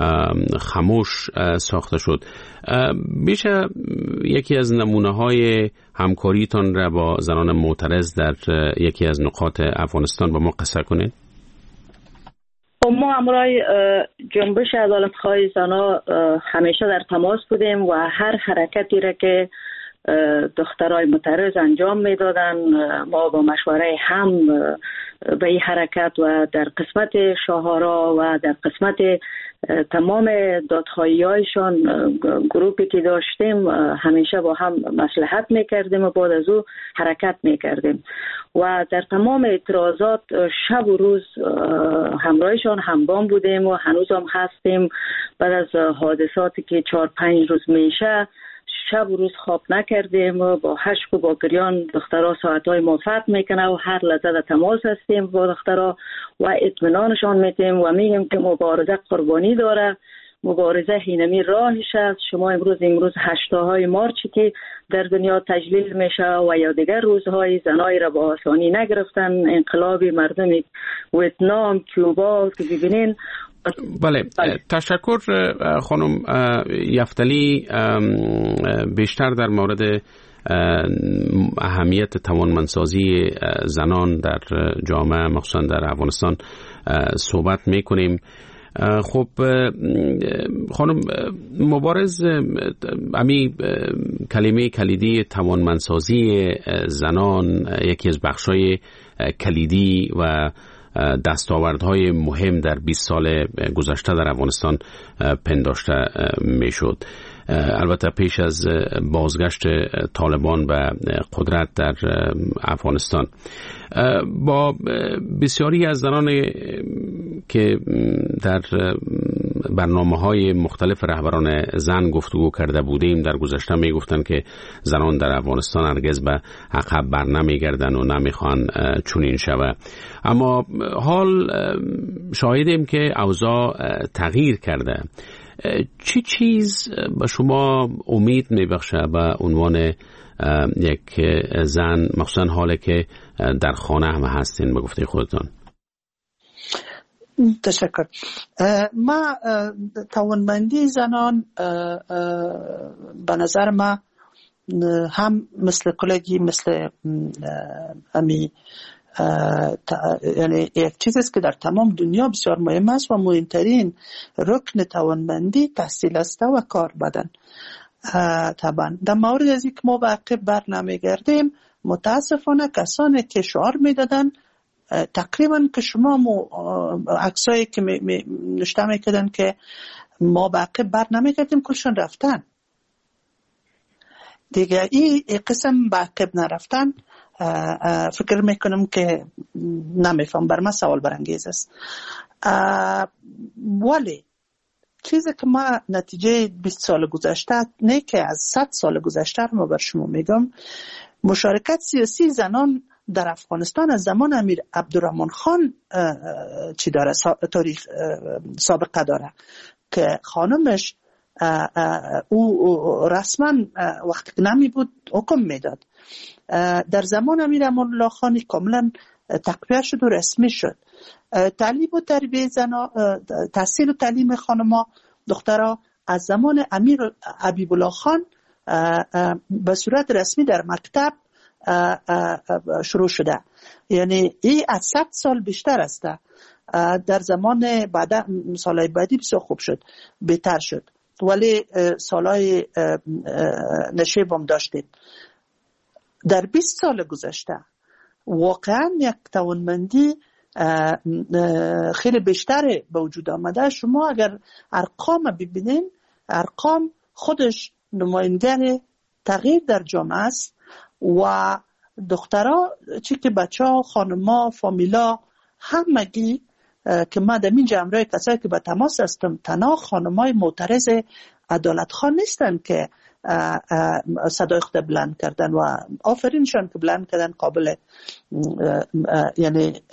خاموش ساخته شد. میشه یکی از نمونه های همکاریتان را با زنان معترض در یکی از نقاط افغانستان با ما قصه کنید؟ خب ما امرای جنبش عدالت خواهی زنا همیشه در تماس بودیم و هر حرکتی را که دخترای معترض انجام میدادن ما با مشوره هم به این حرکت و در قسمت شاهارا و در قسمت تمام دادخواهی هایشان گروپی که داشتیم همیشه با هم مصلحت میکردیم و بعد از او حرکت میکردیم و در تمام اعتراضات شب و روز همراهشان همگام بودیم و هنوز هم هستیم. بعد از حادثاتی که چهار پنج روز میشه شب و روز خواب نکردیم و با حشق و با گریان دخترها ساعتهای موفق میکنه و هر لحظه در تماس هستیم با دخترها و اطمینانشان میدیم و میگیم که مبارزه قربانی داره، مبارزه هینمی راهش است. شما امروز امروز هشتاهای مارچی که در دنیا تجلیل میشه و یا دیگر روزهای زنای را با آسانی نگرفتن، انقلاب مردم ویتنام، کوبا که ببینین. بله, بله. تشکر خانم یفتلی. بیشتر در مورد اهمیت توانمندسازی زنان در جامعه مخصوصا در افغانستان صحبت میکنیم. خب خانم مبارز، امی کلمه کلیدی توانمندسازی زنان یکی از بخشای کلیدی و دستاوردهای مهم در بیست سال گذشته در افغانستان پنداشته میشد. البته پیش از بازگشت طالبان به قدرت در افغانستان با بسیاری از زنان که در برنامه‌های مختلف رهبران زن گفتگو کرده بودیم در گذشته میگفتن که زنان در افغانستان هرگز به عقب بر نمیگردن و نمیخوان چنین شود. اما حال شاهدیم که اوضاع تغییر کرده. چی چیز به شما امید میبخشه به عنوان یک زن، مخصوصا حالی که در خانه هم هستین به گفته خودتان؟ تشکر. ما توانمندی زنان به نظر ما هم مثل کلگی مثل امی یعنی یک چیزی است که در تمام دنیا بسیار مهم است و مهمترین رکن توانمندی تحصیل است و کار بدن. طبعا در مورد از اینکه ما به عقب بر نمیگردیم، متاسفانه کسانی که شعار میدادن تقریبا که شما عکسایی که می می نشته میکردن که ما به عقب بر نمیگردیم کلشون رفتن دیگه. این قسم به عقب نرفتن فکر میکنم که نمیفهم، بر من سوال برانگیز است. ولی چیزی که ما نتیجه بیست سال گذشته، نه که از صد سال گذشته رو ما بر شما میگم، مشارکت سیاسی زنان در افغانستان از زمان امیر عبدالرحمن خان چی داره، تاریخ سابقه داره که خانمش او رسما وقتی که نمی بود حکم میداد. در زمان امیر امان الله خان کاملا تقویت شد و رسمی شد. تعلیم و تربیت زنا، تحصیل و تعلیم خانما دخترها از زمان امیر حبیب الله خان به صورت رسمی در مکتب شروع شده. یعنی این از صد سال بیشتر است. در زمان بعد سالهای بعدی بسیار خوب شد، بهتر شد، ولی سالهای نشیب هم داشتید. در بیست سال گذشته واقعا یک توانمندی خیلی بیشتر به وجود آمده. شما اگر ارقام ببینین، ارقام خودش نماینده تغییر در جامعه است و دخترها چی که بچه ها، خانما، فامیلا همگی که من در این جمعه کسایی که به تماس هستم تنها خانمای معترض عدالت خواه نیستن که صدای خود بلند کردن و آفرینشان که بلند کردن قابل یعنی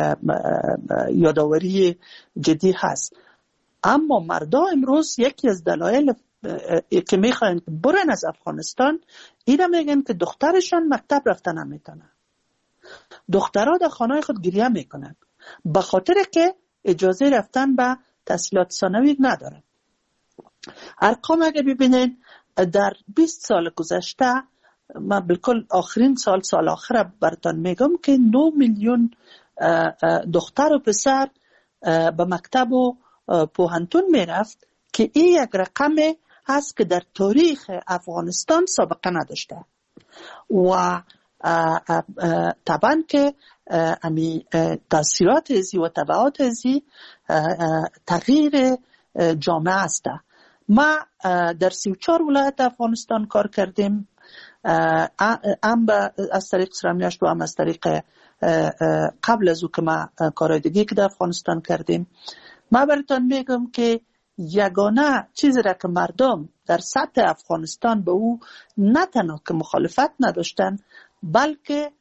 یادآوری جدی هست. اما مردا امروز یکی از دلایل که میخواین برن از افغانستان اینا میگن که دخترشان مکتب رفتن نمیتونن، دخترها در خانه خود گریه میکنن به خاطر که اجازه رفتن به تحصیلات ثانوی ندارن. ارقام اگه ببینین در بیست سال گذشته، من بالکل آخرین سال سال آخر براتون میگم که نه میلیون دختر و پسر به مکتب و پوهنتون میرفت که این یک رقم هست که در تاریخ افغانستان سابقه نداشته و طبعا که امی تاثیرات ازی و تبعات ازی تغییر جامعه است. ما در سی و چهار ولایت افغانستان کار کردیم، هم از طریق سرامیاشت و هم از طریق قبل از او که ما کارهای دیگه که در افغانستان کردیم. ما براتون میگم که یگانه چیزی را که مردم در سطح افغانستان به او نه تنها که مخالفت نداشتن بلکه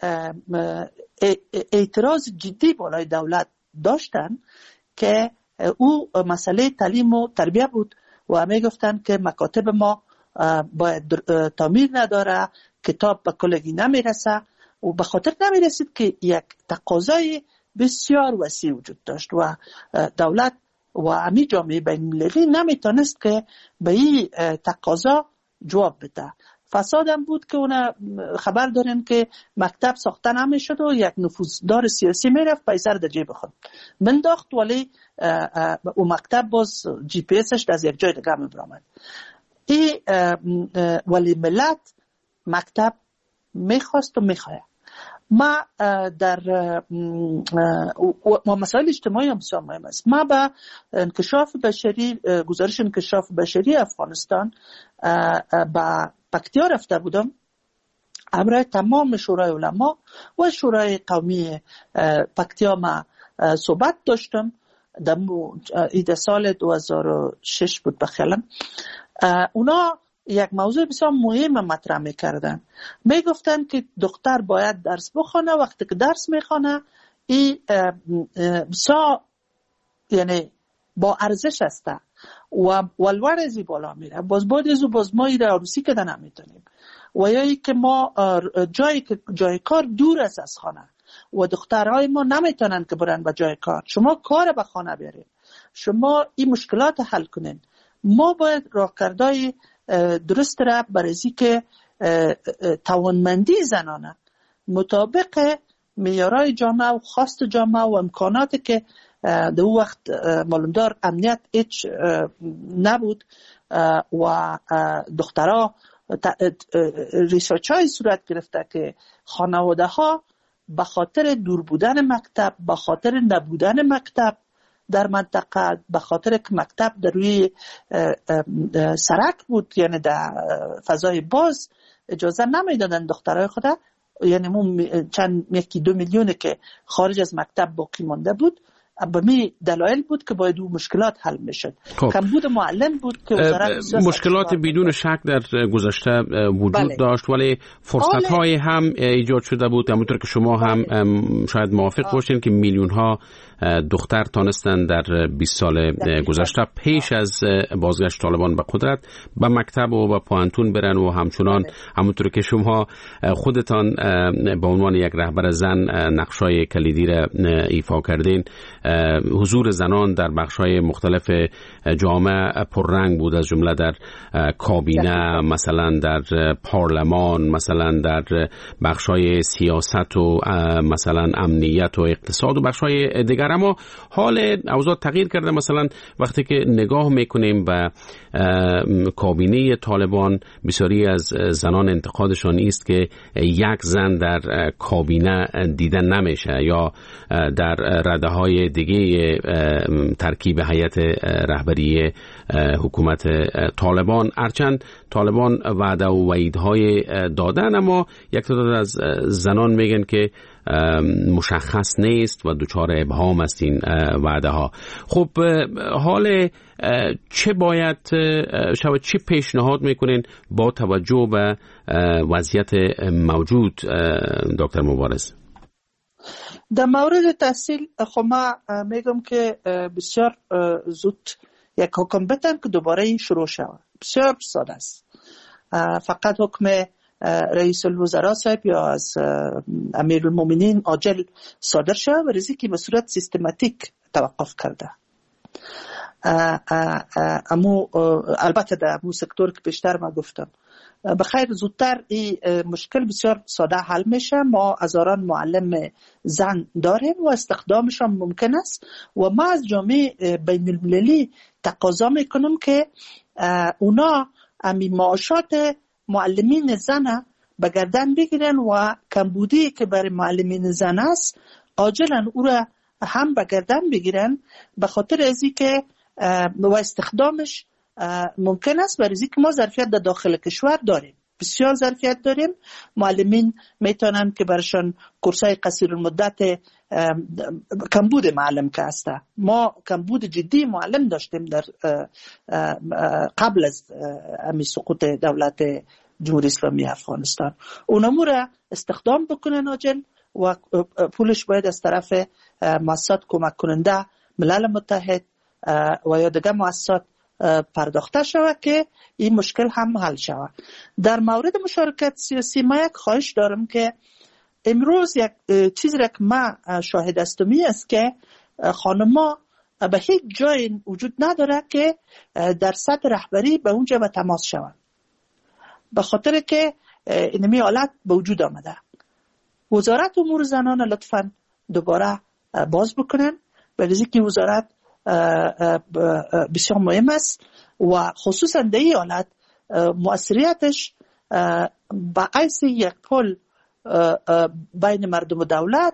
اعتراض جدی بالای دولت داشتن که او مسئله تعلیم و تربیه بود و می گفتن که مکاتب ما باید تعمیر نداره، کتاب به کلگی نمیرسه و به خاطر نمیرسید که یک تقاضای بسیار وسیع وجود داشت و دولت و امی جامعه بین المللی نمیتونست که به این تقاضا جواب بده. فساد هم بود که اونا خبر دارن که مکتب ساخته نمیشد و یک نفوذدار سیاسی میرفت پیسه در جیب خود منداخت، ولی او مکتب باز جی پی اسش از یک جای دیگه میبرامد. این ولی ملت مکتب میخواست و میخواه. ما در و مسائل اجتماعی هم بسیار مهم است. ما به انکشاف بشری، گزارش انکشاف بشری افغانستان با پکتیا رفته بودم، همراه تمام شورای علما و شورای قومی پکتیا ما صحبت داشتم. در ایده سال دو هزار و شش بود بخیالم. اونا یک موضوع بسیار مهم مطرح میکردن. میگفتن که دختر باید درس بخونه، وقتی که درس میخونه این بسیار یعنی با ارزش است و ولور ازی بالا میره. باز باید ازو باز ما ایره عروسی که نمیتونیم و یا ای که ما جای, جای کار دور است از خانه و دخترهای ما نمیتونن که برن به جای کار. شما کار به خانه بیارید، شما این مشکلات حل کنین. ما باید راهکردهای درست را برای که توانمندی زنانه مطابق معیارهای جامعه و خواست جامعه و امکاناتی که در اون وقت معلومدار امنیت هیچ نبود و دخترها ریسرچ های صورت گرفته که خانواده ها به خاطر دور بودن مکتب، به خاطر نبودن مکتب در منطقه، به خاطر که مکتب در روی سرک بود، یعنی در فضای باز، اجازه نمیدادن دخترای خود، یعنی چند یکی دو میلیونه که خارج از مکتب باقی مانده بود. به می دلایل بود که باید اون مشکلات حل میشد. کمبود معلم بود که وزارت مشکلات بدون شک در گذشته وجود بله. داشت، ولی فرصت های هم ایجاد شده بود. همونطور که شما هم بله. شاید موافق باشین که میلیون ها دختر تانستن در بیست سال گذشته پیش از بازگشت طالبان به قدرت به مکتب و به پوهنتون برن و همچنان بله. همونطور که شما خودتان به عنوان یک رهبر زن نقشای کلیدی را ایفا کردین، حضور زنان در بخش‌های مختلف جامعه پررنگ بود، از جمله در کابینه، مثلا در پارلمان، مثلا در بخش‌های سیاست و مثلا امنیت و اقتصاد و بخش‌های دیگر. اما حال اوضاع تغییر کرده. مثلا وقتی که نگاه میکنیم به کابینه طالبان، بسیاری از زنان انتقادشان است که یک زن در کابینه دیدن نمیشه یا در رده‌های دیگه ترکیب هیئت رهبری حکومت طالبان. هرچند طالبان وعده و وعیدهای دادن، اما یک تعداد از زنان میگن که مشخص نیست و دچار ابهام است این وعده ها. خب حال چه باید شود، چه پیشنهاد میکنین با توجه به وضعیت موجود دکتر مبارز؟ در مورد تحصیل خب ما میگم که بسیار زود یک حکم بتن که دوباره این شروع شود. بسیار ساده است. فقط حکم رئیس الوزراء صاحب یا از امیر المومنین عاجل صادر شود و ریزی که به صورت سیستماتیک توقف کرده. امو البته در امو سکتور که بیشتر ما گفتم بخیر زودتر این مشکل بسیار ساده حل میشه. ما هزاران معلم زن داریم و استخدامشان ممکن است و ما از جامعه بین المللی تقاضا میکنم که اونا امی معاشات معلمین زن به گردن بگیرن و کمبودی که برای معلمین زن است عاجلا او را هم به گردن بگیرن، به خاطر ازی که و استخدامش ممکن است برای ازی که ما ظرفیت در داخل کشور داریم، بسیار ظرفیت داریم. معلمین میتونن که برشان کورسای قصیر المدت کمبود معلم که هسته، ما کمبود جدی معلم داشتیم در قبل از امی سقوط دولت جمهوری اسلامی افغانستان. اونمو را استخدام بکنن عاجل و پولش باید از طرف مؤسسات کمک کننده ملل متحد و یا دیگه مؤسسات پرداخته شود که این مشکل هم حل شود. در مورد مشارکت سیاسی ما یک خواهش دارم که امروز یک چیزی را که ما شاهد هستمی است که خانما به هیچ جای وجود نداره که در سطح رهبری به اونجا به تماس شوند، به خاطر که اینمی حالت به وجود آمده. وزارت امور زنان لطفاً دوباره باز بکنن، بلکه که وزارت بسیار مهم است و خصوصا در این حالت مؤثریتش با عیس یک پل بین مردم و دولت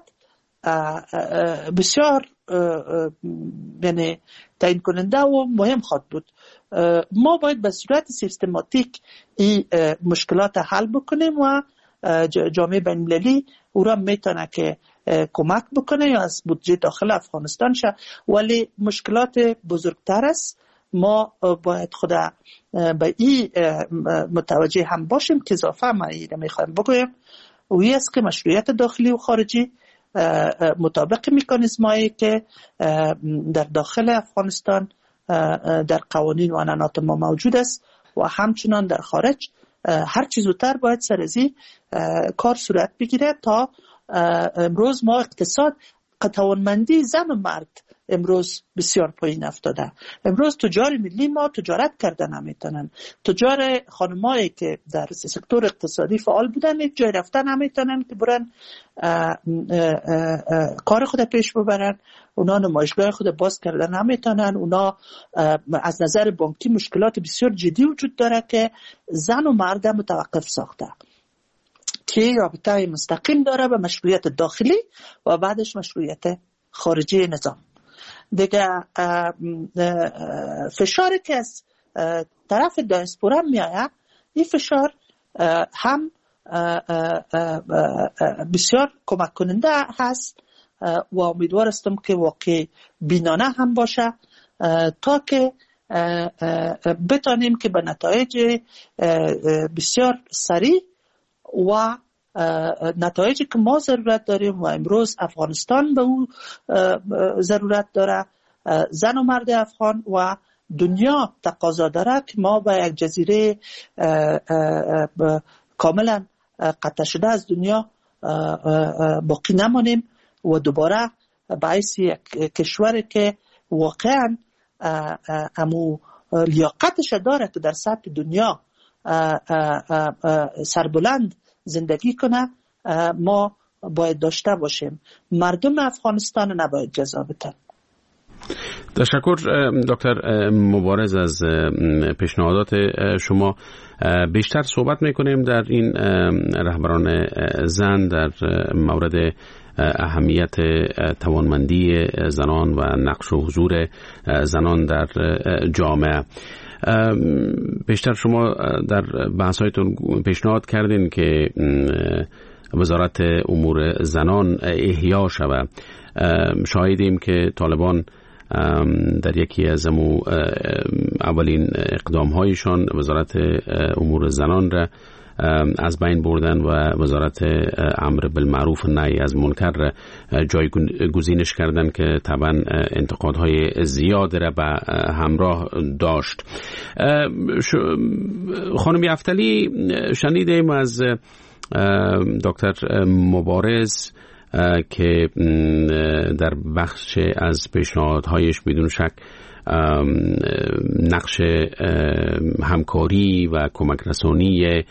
بسیار یعنی تعیین کننده و مهم خواهد بود. ما باید به صورت سیستماتیک این مشکلات حل بکنیم و جامعه بین المللی او را میتونه که کمک بکنه یا از بودجه داخل افغانستان شه، ولی مشکلات بزرگتر است. ما باید خدا به این متوجه هم باشیم که اضافه ما این میخوایم بگویم و این است که مشروعیت داخلی و خارجی مطابق مکانیزمایی که در داخل افغانستان در قوانین و عنعنات ما موجود است و همچنان در خارج هر چیز زودتر باید سرازی کار صورت بگیره تا امروز ما اقتصاد توانمندی زن و مرد امروز بسیار پایین افتاده. امروز تجار ملی ما تجارت کردن نمیتونن، تجار خانمایی که در سکتور اقتصادی فعال بودن یک جای رفتن نمیتونن که برن کار خود پیش ببرن، اونا نمایشگاه خود باز کردن نمیتونن، اونا از نظر بانکی مشکلات بسیار جدی وجود داره که زن و مرد متوقف ساخته که رابطه مستقیم داره به مشروعیت داخلی و بعدش مشروعیت خارجی نظام. دیگه فشاری که از طرف دیاسپورا میآید، این فشار هم بسیار کمک کننده هست و امیدوار هستم که واقعی بینانه هم باشه تا که بتانیم که به نتایج بسیار سریع و نتایجی که ما ضرورت داریم و امروز افغانستان به او ضرورت داره، زن و مرد افغان و دنیا تقاضا داره که ما به یک جزیره کاملا قطع شده از دنیا باقی نمانیم و دوباره باعث یک کشوری که واقعا امو لیاقتش داره که در سطح دنیا سربلند زندگی کنه ما باید داشته باشیم. مردم افغانستان نباید جزا بدن. تشکر دکتر مبارز از پیشنهادات شما. بیشتر صحبت میکنیم در این رهبران زن در مورد اهمیت توانمندی زنان و نقش و حضور زنان در جامعه. بیشتر شما در بحثایتون پیشنهاد کردین که وزارت امور زنان احیا شود. شاهدیم که طالبان در یکی از امو اولین اقدام هایشان وزارت امور زنان را از بین بردن و وزارت امر بالمعروف و نهی از منکر را جایگزینش کردن که طبعا انتقادهای زیاد را به همراه داشت. خانم یفتلی، شنیدیم از دکتر مبارز که در بخش از پیشنهادهایش بدون شک نقش همکاری و کمک رسانی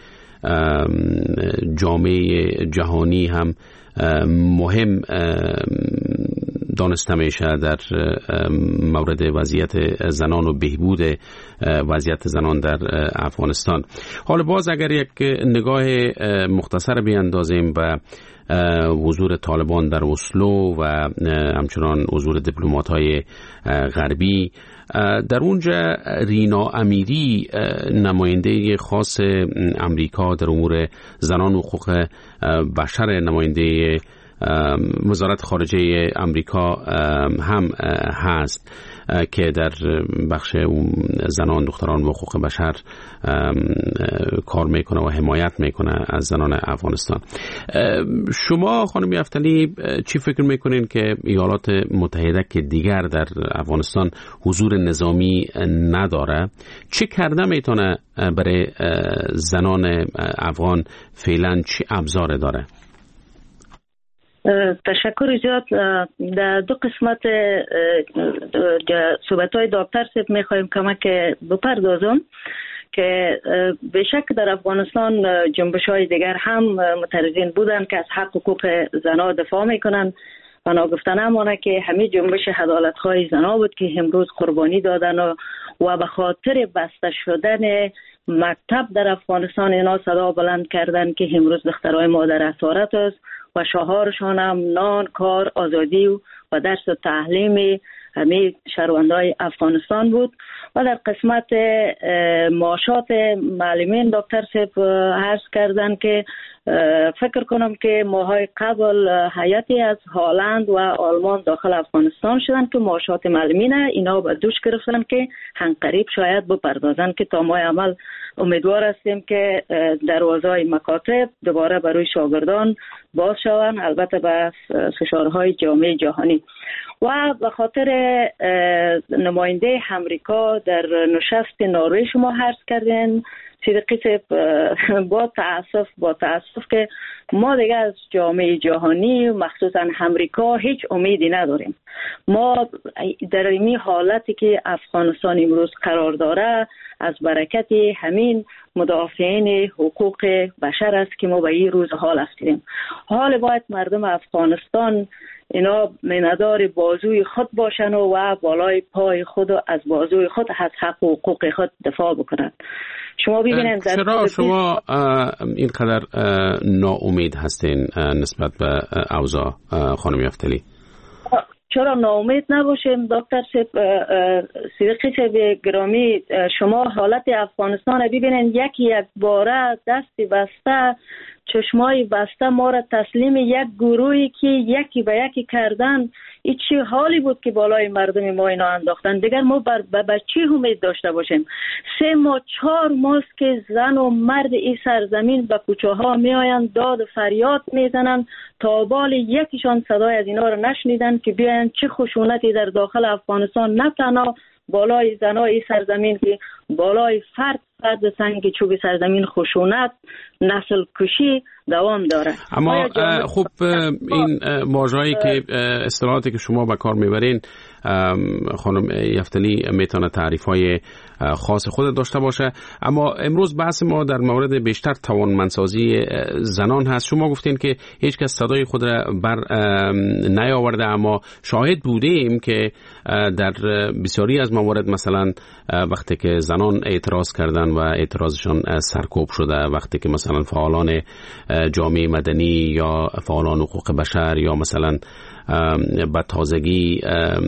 جامعه جهانی هم مهم دانسته میشه در مورد وضعیت زنان و بهبود وضعیت زنان در افغانستان. حالا باز اگر یک نگاه مختصر بیاندازیم و حضور طالبان در اسلو و همچنان حضور دیپلمات‌های غربی در اونجا، رینا امیری نماینده خاص امریکا در امور زنان و حقوق بشر، نماینده وزارت خارجه امریکا هم هست که در بخش زنان، دختران و حقوق بشر کار میکنه و حمایت میکنه از زنان افغانستان. شما خانم یفتلی چی فکر میکنین که ایالات متحده که دیگر در افغانستان حضور نظامی نداره، چه کرده میتونه برای زنان افغان فعلا چی ابزار داره؟ تشکر زیاد. در دو قسمت صحبت های دکتر صاحب میخوایم کمک بپردازم که بشک در افغانستان جنبش های دیگر هم معترضین بودند که از حق حقوق زنان دفاع میکنن و ناگفته نمانه که همه جنبش عدالت های زنان بود که امروز قربانی دادن و, و به خاطر بسته شدن مکتب در افغانستان اینا صدا بلند کردن که امروز دخترای ما در اسارت است و شعارشان هم نان، کار، آزادی و درس و تعلیم همه شهروندان افغانستان بود. و در قسمت معاشات معلمین دکتر صاحب عرض کردن که فکر کنم که ماهای قبل هیئتی از هلند و آلمان داخل افغانستان شدن که معاشات معلمین اینا به دوش گرفتن که عنقریب شاید بپردازن که تا ماه عمل امیدوار هستیم که دروازه‌های مکاتب دوباره برای شاگردان باز شوند، البته به فشارهای جامعه جهانی. و به خاطر نماینده امریکا در نشست نروژ شما عرض کردین صدیقی صاحب، با تاسف با تاسف که ما دیگه از جامعه جهانی مخصوصا امریکا هیچ امیدی نداریم. ما در این حالتی که افغانستان امروز قرار داره از برکت همین مدافعین حقوق بشر است که ما به این روز حال هستیم. حال باید مردم افغانستان اینا میندار بازوی خود باشن و بالای پای خود از بازوی خود از حق و حقوق خود دفاع بکنند. شما ببینید چرا شما اینقدر ناامید هستین نسبت به اوضاع خانم یفتلی؟ چرا ناامید نباشیم دکتر صدیقی صاحب گرامی؟ شما حالت افغانستان ببینید، یکی یک باره دستی بسته، چشمای بسته ما را تسلیم یک گروهی که یکی به یکی کردن. این چه حالی بود که بالای مردم ما اینا انداختن؟ دیگر ما بر بر چی امید داشته باشیم؟ سه ماه چهار ماه که زن و مرد این سرزمین به کوچه ها می آیند، داد و فریاد میزنن، تا بال یکیشان صدای از اینا را نشنیدن که بیاین چه خشونتی در داخل افغانستان نه تنها بالای زنای سرزمین که بالای فرد فرد سنگ چوب سرزمین خشونت، نسل کشی دوام داره. اما خب این واژه‌ای که اصطلاحاتی که شما به کار میبرین خانم یفتلی میتونه تعریف‌های خاص خود داشته باشه، اما امروز بحث ما در مورد بیشتر توانمندسازی زنان هست. شما گفتین که هیچ کس صدای خود را بر نیاورده، اما شاهد بودیم که در بسیاری از موارد مثلا وقتی که زنان اعتراض کردن و اعتراضشان سرکوب شده، وقتی که مثلا فعالان جامعه مدنی یا فعالان حقوق بشر یا مثلا به تازگی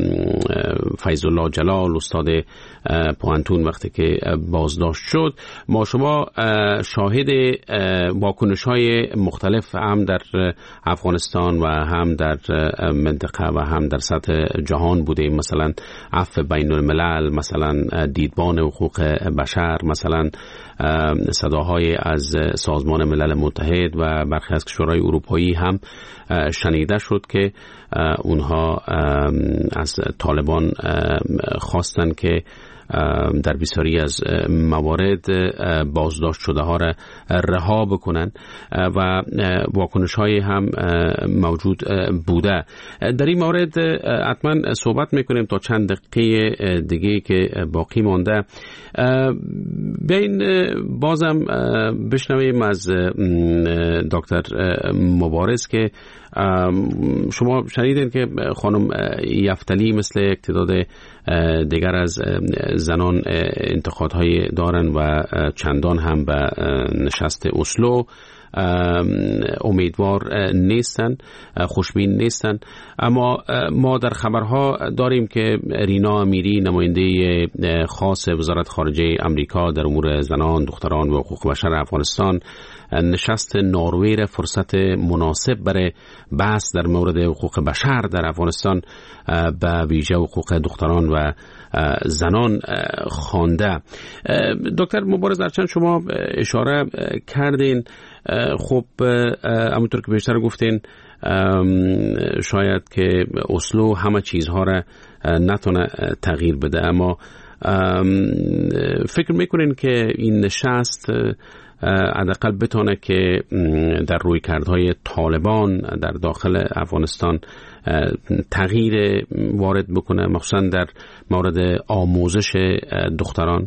فیض الله جلال استاد پوانتون وقتی که بازداشت شد، ما شما شاهد واکنش‌های مختلف هم در افغانستان و هم در منطقه و هم در سطح جهان بودیم. مثلا عفو بین الملل، مثلا دیدبان حقوق بشر، مثلا صداهای از سازمان ملل متحد و برخی از کشورهای اروپایی هم شنیده شد که اونها از طالبان خواستن که در بسیاری از موارد بازداشت شده ها را رها بکنن و واکنش های هم موجود بوده. در این مورد حتما صحبت میکنیم تا چند دقیقه دیگه که باقی مانده. بیاین بازم بشنویم از دکتر مبارز که شما شنیدین که خانم یفتلی مثل تعداد دیگر از زنان انتقادهای دارن و چندان هم به نشست اسلو امیدوار نیستن، خوشبین نیستن. اما ما در خبرها داریم که رینا امیری، نماینده خاص وزارت خارجه امریکا در امور زنان، دختران و حقوق بشر افغانستان، نشست نروژ را فرصت مناسب برای بحث در مورد حقوق بشر در افغانستان به ویژه حقوق دختران و زنان خوانده. دکتر مبارز، درچند شما اشاره کردین، خب همونطور که بیشتر گفتین شاید که اسلو همه چیزها را نتونه تغییر بده، اما فکر میکنین که این نشست حداقل بتونه که در رویکردهای طالبان در داخل افغانستان تغییر وارد بکنه، مخصوصا در مورد آموزش دختران؟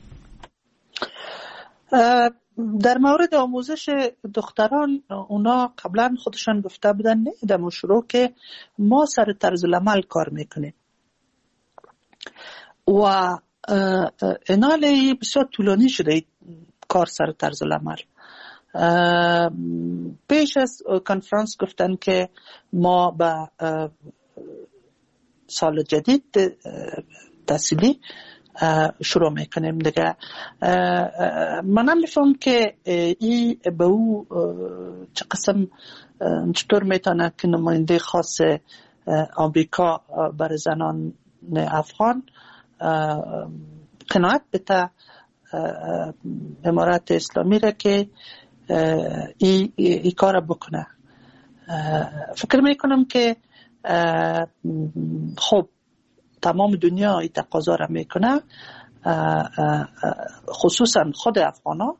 در مورد آموزش دختران اونا قبلا خودشان گفته بودن نیدم شروع که ما سر طرز العمل کار میکنیم و اناله بسیار طولانی شده کار سر طرز العمل. پیش از کنفرانس گفتن که ما به سال جدید تحصیلی شروع میکنیم دیگه. منم میفهم که ای به او چه قسم چطور میتونه که نماینده خاص آمریکا برای زنان افغان قناعت بده امارات اسلامی را که ای, ای کار بکنه. فکر میکنم که خب تمام دنیا ای تقاضا را میکنه، خصوصا خود افغانا،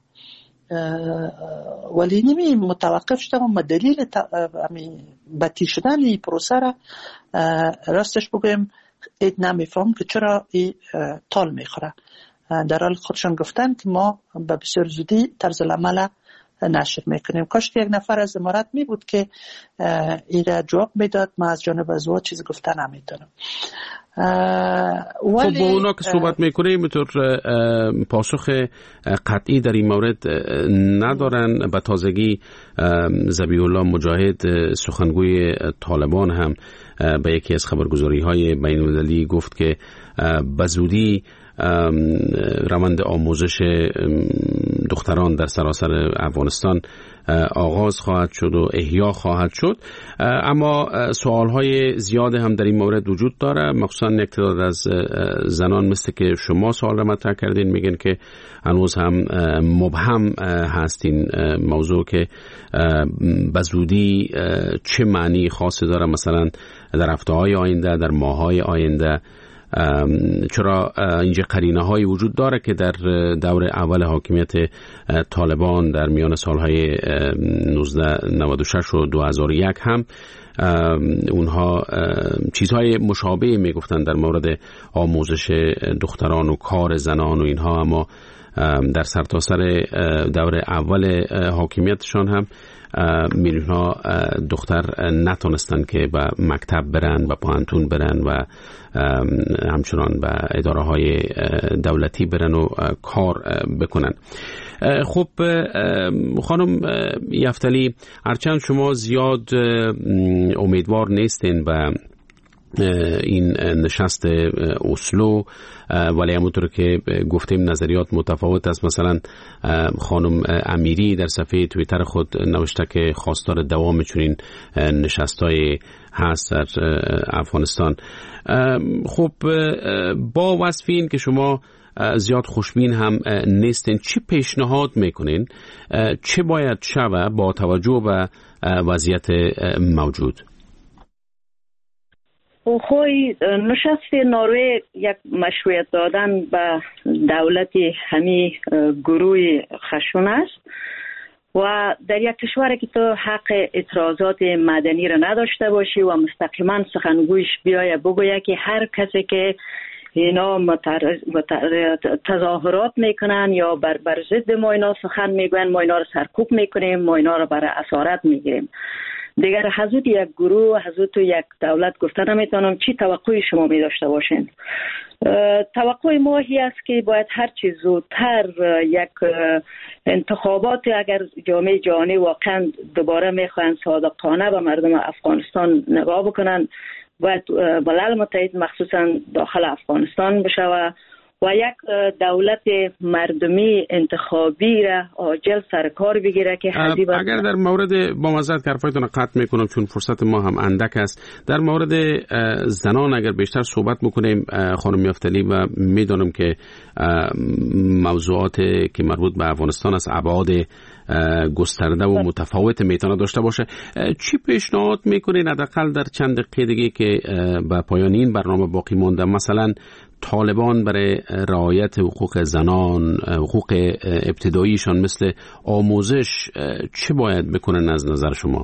ولی نمی متوقف شده و دلیل بطی شدن این پروسه را راستش بگویم اید نمیفهم که چرا ای طال میخوره. در حال خودشان گفتن که ما به بسیار زودی طرز العمل نشر میکنیم. کاش که یک نفر از امارات می بود که این را جواب میداد. ما از جانب از او چیز گفتن نمیتونم. خب با اونا که صحبت میکنیم اینطور پاسخ قطعی در این مورد ندارن. به تازگی ذبیح الله مجاهد سخنگوی طالبان هم به یکی از خبرگزاری های بین المللی گفت که به زودی روند آموزش دختران در سراسر افغانستان آغاز خواهد شد و احیا خواهد شد. اما سوالهای زیاد هم در این مورد وجود داره، مخصوصا یک تعداد از زنان مثل که شما سوال را مطرح کردین میگن که هنوز هم مبهم هست این موضوع که به زودی چه معنی خاصی داره، مثلا در هفته‌های آینده، در ماه‌های آینده. چرا اینجا قرینه هایی وجود داره که در دور اول حاکمیت طالبان در میان سالهای نوزده نود و شش و دو هزار و یک هم اونها چیزهای مشابه میگفتن در مورد آموزش دختران و کار زنان و اینها، اما در سرتاسر دور اول حاکمیتشان هم میلیون‌ها دختر نتونستن که به مکتب برن، به پوهنتون برن و همچنان به اداره های دولتی برن و کار بکنن. خب خانم یفتلی، هرچند شما زیاد امیدوار نیستین به این نشست اسلو، ولی همونطور که گفتیم نظریات متفاوت است. مثلا خانم امیری در صفحه توییتر خود نوشته که خواستار دوام چنین نشستای هست در افغانستان. خب با وصف این که شما زیاد خوشبین هم نیستین، چی پیشنهاد میکنین چه باید شوه با توجه به وضعیت موجود؟ خوی نشست نروژ یک مشروعیت دادن به دولت همی گروه خشن است و در یک کشور که تو حق اعتراضات مدنی را نداشته باشی و مستقیما سخنگویش بیایه بگویه که هر کسی که اینا متر... متر... تظاهرات میکنن یا بر, بر ضد ما اینا سخن میگوین، ما اینا رو سرکوب میکنیم، ما اینا رو برای اسارت میگیریم. دیگر حضرت یک گروه، حضرت یک دولت گفته نمیتونم چی توقعی شما می داشته باشین. توقع ما هی است که باید هر چیز زودتر یک انتخابات، اگر جامعه جهانی واقعا دوباره میخواین صادقانه به مردم افغانستان نگاه بکنن، باید ملل متحد مخصوصا داخل افغانستان بشه و یک دولت مردمی انتخابی را عاجل سر کار بگیره که حدی باید. اگر در مورد با معذرت که حرفایتون قطع میکنم چون فرصت ما هم اندک است، در مورد زنان اگر بیشتر صحبت میکنیم خانم یفتلی، و میدونم که موضوعات که مربوط به افغانستان است ابعاد گسترده و متفاوت میتونه داشته باشه، چی پیشنهاد میکنین حداقل در چند دقیقه دیگه که به پایان این برنامه باقی مونده؟ مثلا طالبان برای رعایت حقوق زنان، حقوق ابتداییشان مثل آموزش چه باید بکنن از نظر شما؟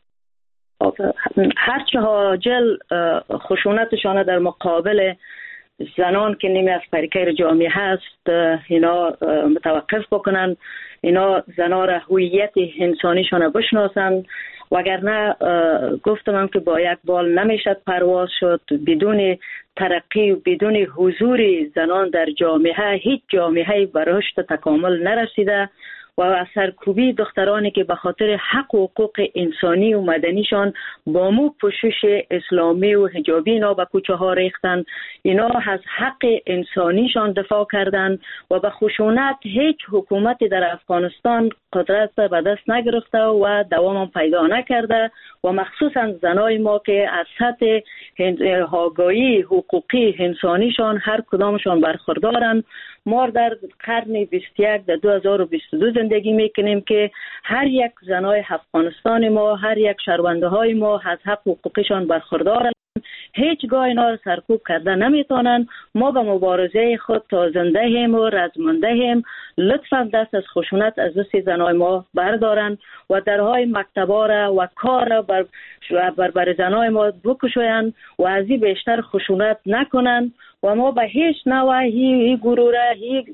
هرچه عاجل خشونتشان در مقابل زنان که نیمی از فریقه جامعه هست اینا متوقف بکنن، اینا زنان را هویت انسانیشان بشناسن، وگرنه گفتم که با یک بال نمیشد پرواز شد. بدون ترقی و بدون حضور زنان در جامعه هیچ جامعه به رشد تکامل نرسیده و سرکوبی دخترانی که به خاطر حق و حقوق انسانی و مدنیشان با مو پوشش اسلامی و حجابی اینا به کوچه ها ریختن، اینا از حق انسانیشان دفاع کردن و به خشونت هیچ حکومتی در افغانستان قدرت به دست نگرفته و دوام پیدا نکرده و مخصوصا زنای ما که از سطح آگاهی حقوقی انسانیشان هر کدامشان برخوردارن. ما در قرن بیست و یک در دو هزار و بیست و دو زندگی میکنیم که هر یک زنای افغانستان ما، هر یک شهرونده های ما از حق حقوقشان برخوردارن، هیچگاه اینا رو سرکوب کرده نمیتونن. ما به مبارزه خود تا زنده هم و رزمنده هم، لطفا دست از خشونت از دست زنای ما بردارن و درهای مکتبا را و کار را بر, بر, بر زنای ما بکشوین و از این بیشتر خشونت نکنن و ما به هیچ نوع هی گروره هی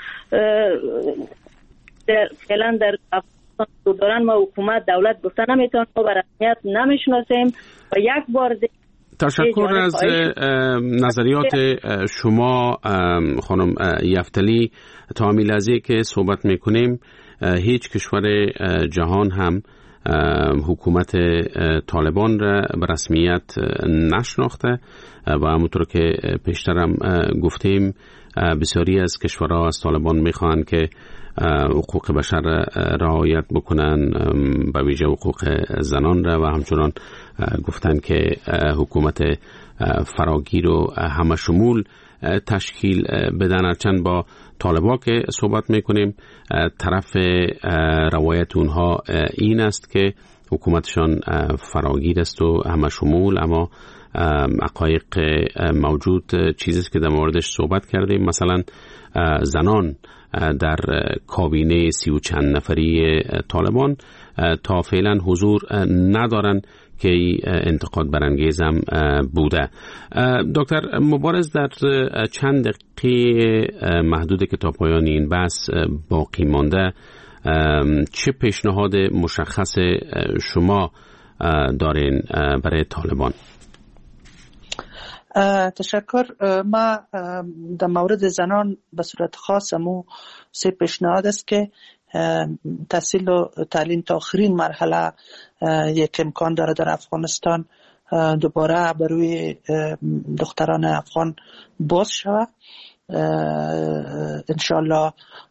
فعلا در افغانستان دارن ما حکومت دولت گفته نمیتونن، ما به رسمیت نمیشناسیم و یک بار دیگه تشکر از نظریات شما خانم یفتلی. تا همین لحظه که صحبت میکنیم هیچ کشور جهان هم حکومت طالبان را به رسمیت نشناخته و همونطور که پیشترم گفتیم بسیاری از کشورها از طالبان میخوان که حقوق بشر رعایت بکنن، به ویژه حقوق زنان را، و همچنان گفتن که حکومت فراگیر و همه شمول تشکیل بدن. هرچند با طالبا که صحبت میکنیم طرف روایت اونها این است که حکومتشان فراگیر است و همه شمول، اما حقایق موجود چیزی که در موردش صحبت کردیم، مثلا زنان در کابینه سی و چند نفری طالبان تا فعلا حضور ندارن که انتقاد برانگیز هم بوده. دکتر مبارز، در چند دقیقه محدود که تا پایان این بحث باقی مانده چه پیشنهاد مشخص شما دارین برای طالبان؟ تشکر. ما در مورد زنان به صورت خاص مو سه پیشنهاد است که تحصیل و تعلیم تا آخرین مرحله یک امکان داره در افغانستان دوباره بر روی دختران افغان باز شود. انشالله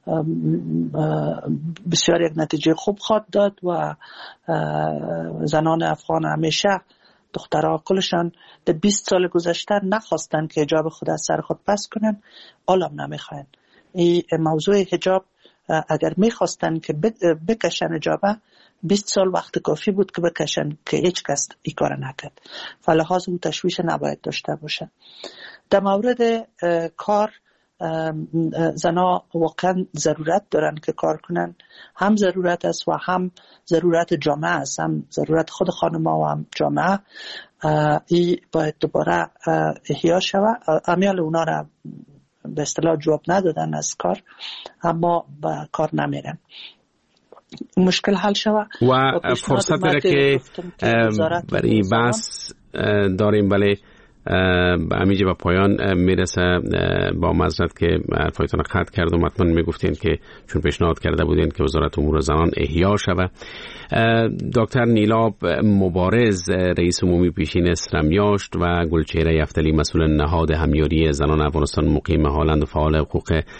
بسیار یک نتیجه خوب خواهد داد و زنان افغان همیشه دخترها کلشان در بیست سال گذشته نخواستن که حجاب خود از سر خود پس کنن، حالا هم نمیخواین. این موضوع حجاب اگر میخواستن که بکشن حجابه بیست سال وقت کافی بود که بکشن که هیچ کس این کار نکرد. فلحاظ اون تشویش نباید داشته باشه. در مورد کار زنا واقعا ضرورت دارن که کار کنن، هم ضرورت است و هم ضرورت جامعه است، هم ضرورت خود خانم‌ها و هم جامعه. این باید دوباره احیا شود. امیال اونا را به اصطلاح جواب ندادن از کار، اما با کار نمیرن. مشکل حل شود و فرصت داره که برای بحث داریم. ولی به همینجا به پایان میرسه. با معذرت که حرفایتون قطع کردم، حتما میگفتین که چون پیشنهاد کرده بودین که وزارت امور زنان احیا شود. دکتر نیلاب مبارز، رئیس عمومی پیشین اسرمیاشت و گلچهره یفتلی، مسئول نهاد همیاری زنان افغانستان مقیم هالند و فعال حقوق